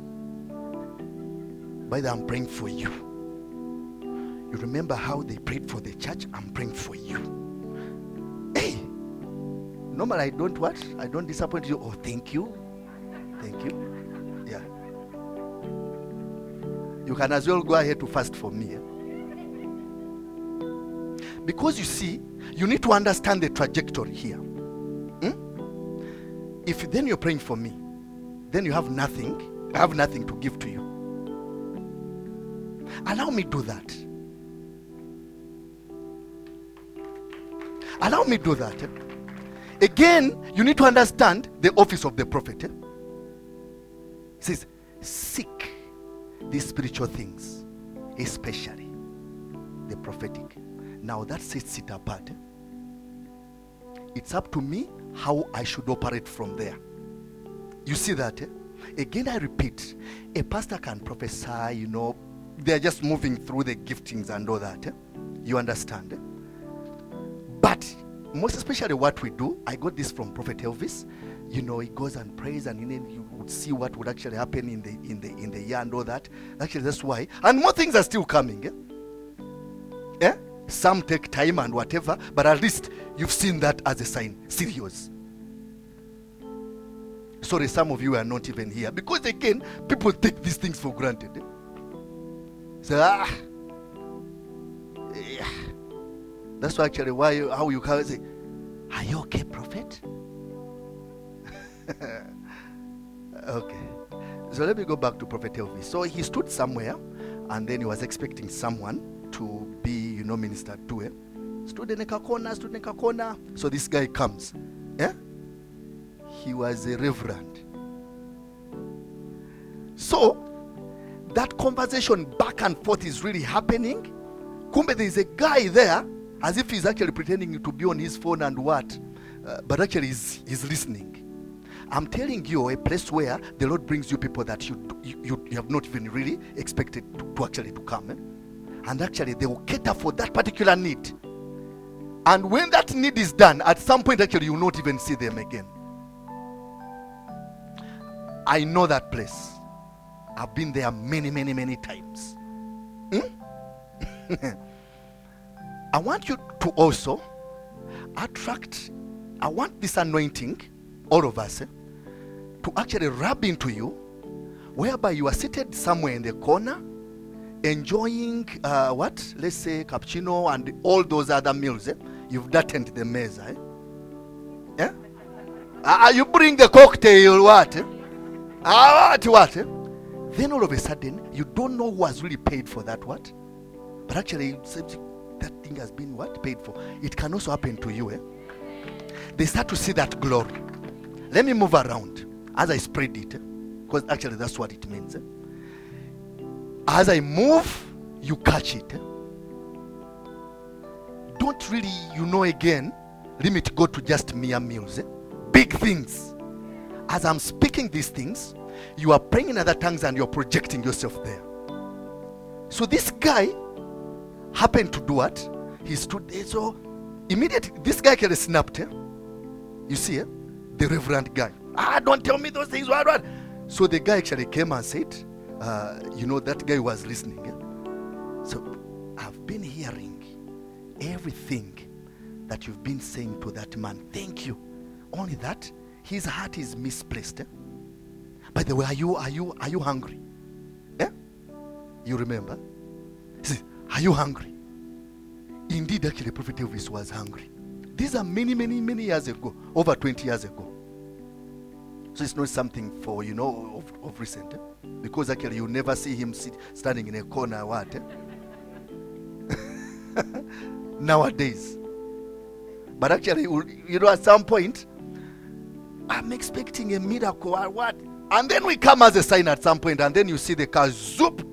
By the way, I'm praying for you. You remember how they prayed for the church? I'm praying for you. Hey, normally I don't disappoint you. Oh, thank you. Thank you. Yeah. You can as well go ahead to fast for me. Because you see, you need to understand the trajectory here. If then you're praying for me, then you have nothing. I have nothing to give to you. Allow me do that. Allow me do that. Again, you need to understand the office of the prophet. It says, seek these spiritual things, especially the prophetic. Now that sets it apart. It's up to me how I should operate from there. You see that? Again, I repeat, a pastor can prophesy, they're just moving through the giftings and all that. You understand? But most especially what we do, I got this from Prophet Elvis. He goes and prays, and then you would see what would actually happen in the year and all that. Actually, that's why. And more things are still coming. Some take time and whatever, but at least you've seen that as a sign. Serious. Sorry, some of you are not even here. Because again, people take these things for granted. So, That's why actually how you can say, are you okay, prophet? Okay. So let me go back to Prophet Elvis. So he stood somewhere, and then he was expecting someone to be, ministered to. Stood in a corner. So this guy comes. Yeah? He was a reverend. So that conversation back and forth is really happening. Kumbe, there is a guy there, as if he's actually pretending to be on his phone and what, but actually he's listening. I'm telling you, a place where the Lord brings you people that you have not even really expected to actually to come. And actually they will cater for that particular need. And when that need is done, at some point actually you will not even see them again. I know that place. I've been there many, many, many times. I want you to also attract, I want this anointing, all of us, to actually rub into you, whereby you are seated somewhere in the corner, enjoying let's say cappuccino and all those other meals. You've darkened the mesa. Yeah? You bring the cocktail, what? What? Then all of a sudden, you don't know who has really paid for that, what? But actually, that thing has been what? Paid for. It can also happen to you. They start to see that glory. Let me move around as I spread it, because actually that's what it means. As I move, you catch it. Don't really, again, limit God to just mere meals. Big things. As I'm speaking these things, you are praying in other tongues and you're projecting yourself there. So this guy happened to do what? He stood there. So immediately, this guy can snapped. You see, the reverend guy. Don't tell me those things. What? So the guy actually came and said, that guy was listening. So I've been hearing everything that you've been saying to that man. Thank you. Only that his heart is misplaced. By the way, are you hungry? Yeah? You remember? He says, are you hungry? Indeed, actually, Prophet Elvis was hungry. These are many, many, many years ago, over 20 years ago. So it's not something for, of recent. Because actually you never see him standing in a corner, what? Nowadays. But actually, at some point, I'm expecting a miracle or what? And then we come as a sign at some point, and then you see the car zoop.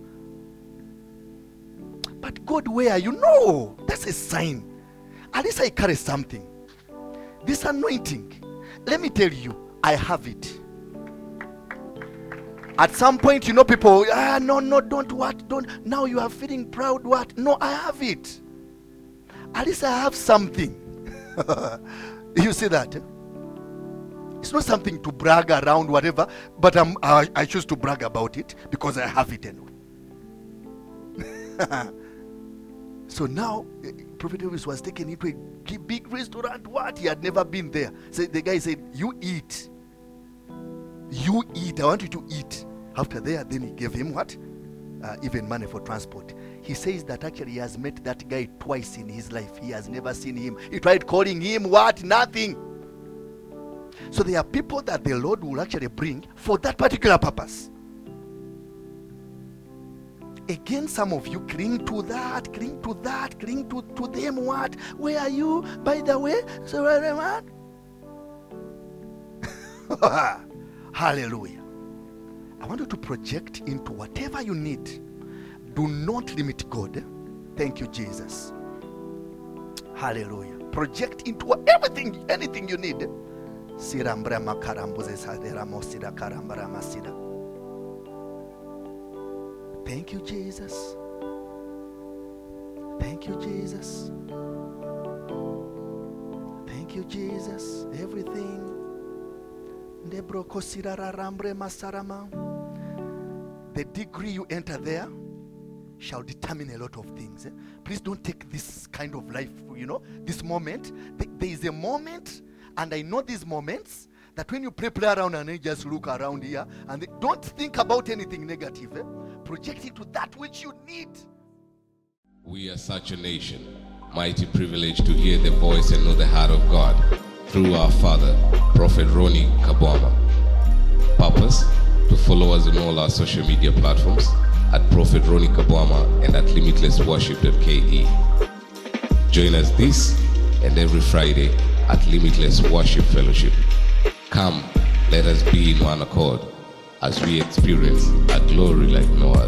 But God, where? That's a sign. At least I carry something. This anointing, let me tell you, I have it. At some point, people, no, don't. Now you are feeling proud, what? No, I have it. At least I have something. You see that? It's not something to brag around, whatever, but I choose to brag about it because I have it anyway. So now, Prophet Elvis was taken into a big restaurant. What? He had never been there. So the guy said, you eat. You eat. I want you to eat. After there, then he gave him what? Even money for transport. He says that actually he has met that guy twice in his life. He has never seen him. He tried calling him, what? Nothing. So there are people that the Lord will actually bring for that particular purpose. Again, some of you cling to that, cling to them. What? Where are you? By the way, so what? Hallelujah. I want you to project into whatever you need. Do not limit God. Thank you, Jesus. Hallelujah. Project into everything, anything you need. Thank you, Jesus. Thank you, Jesus. Thank you, Jesus. Everything. The degree you enter there shall determine a lot of things. Please don't take this kind of life, this moment. There is a moment, and I know these moments, that when you play around and you just look around here, and don't think about anything negative. Project it to that which you need. We are such a nation mighty privilege to hear the voice and know the heart of God through our father, Prophet Ronnie Kabwama. Purpose: to follow us on all our social media platforms at Prophet Ronnie Kabwama and at limitlessworship.ke. Join us this and every Friday at Limitless Worship Fellowship. Come, let us be in one accord as we experience a glory like no other.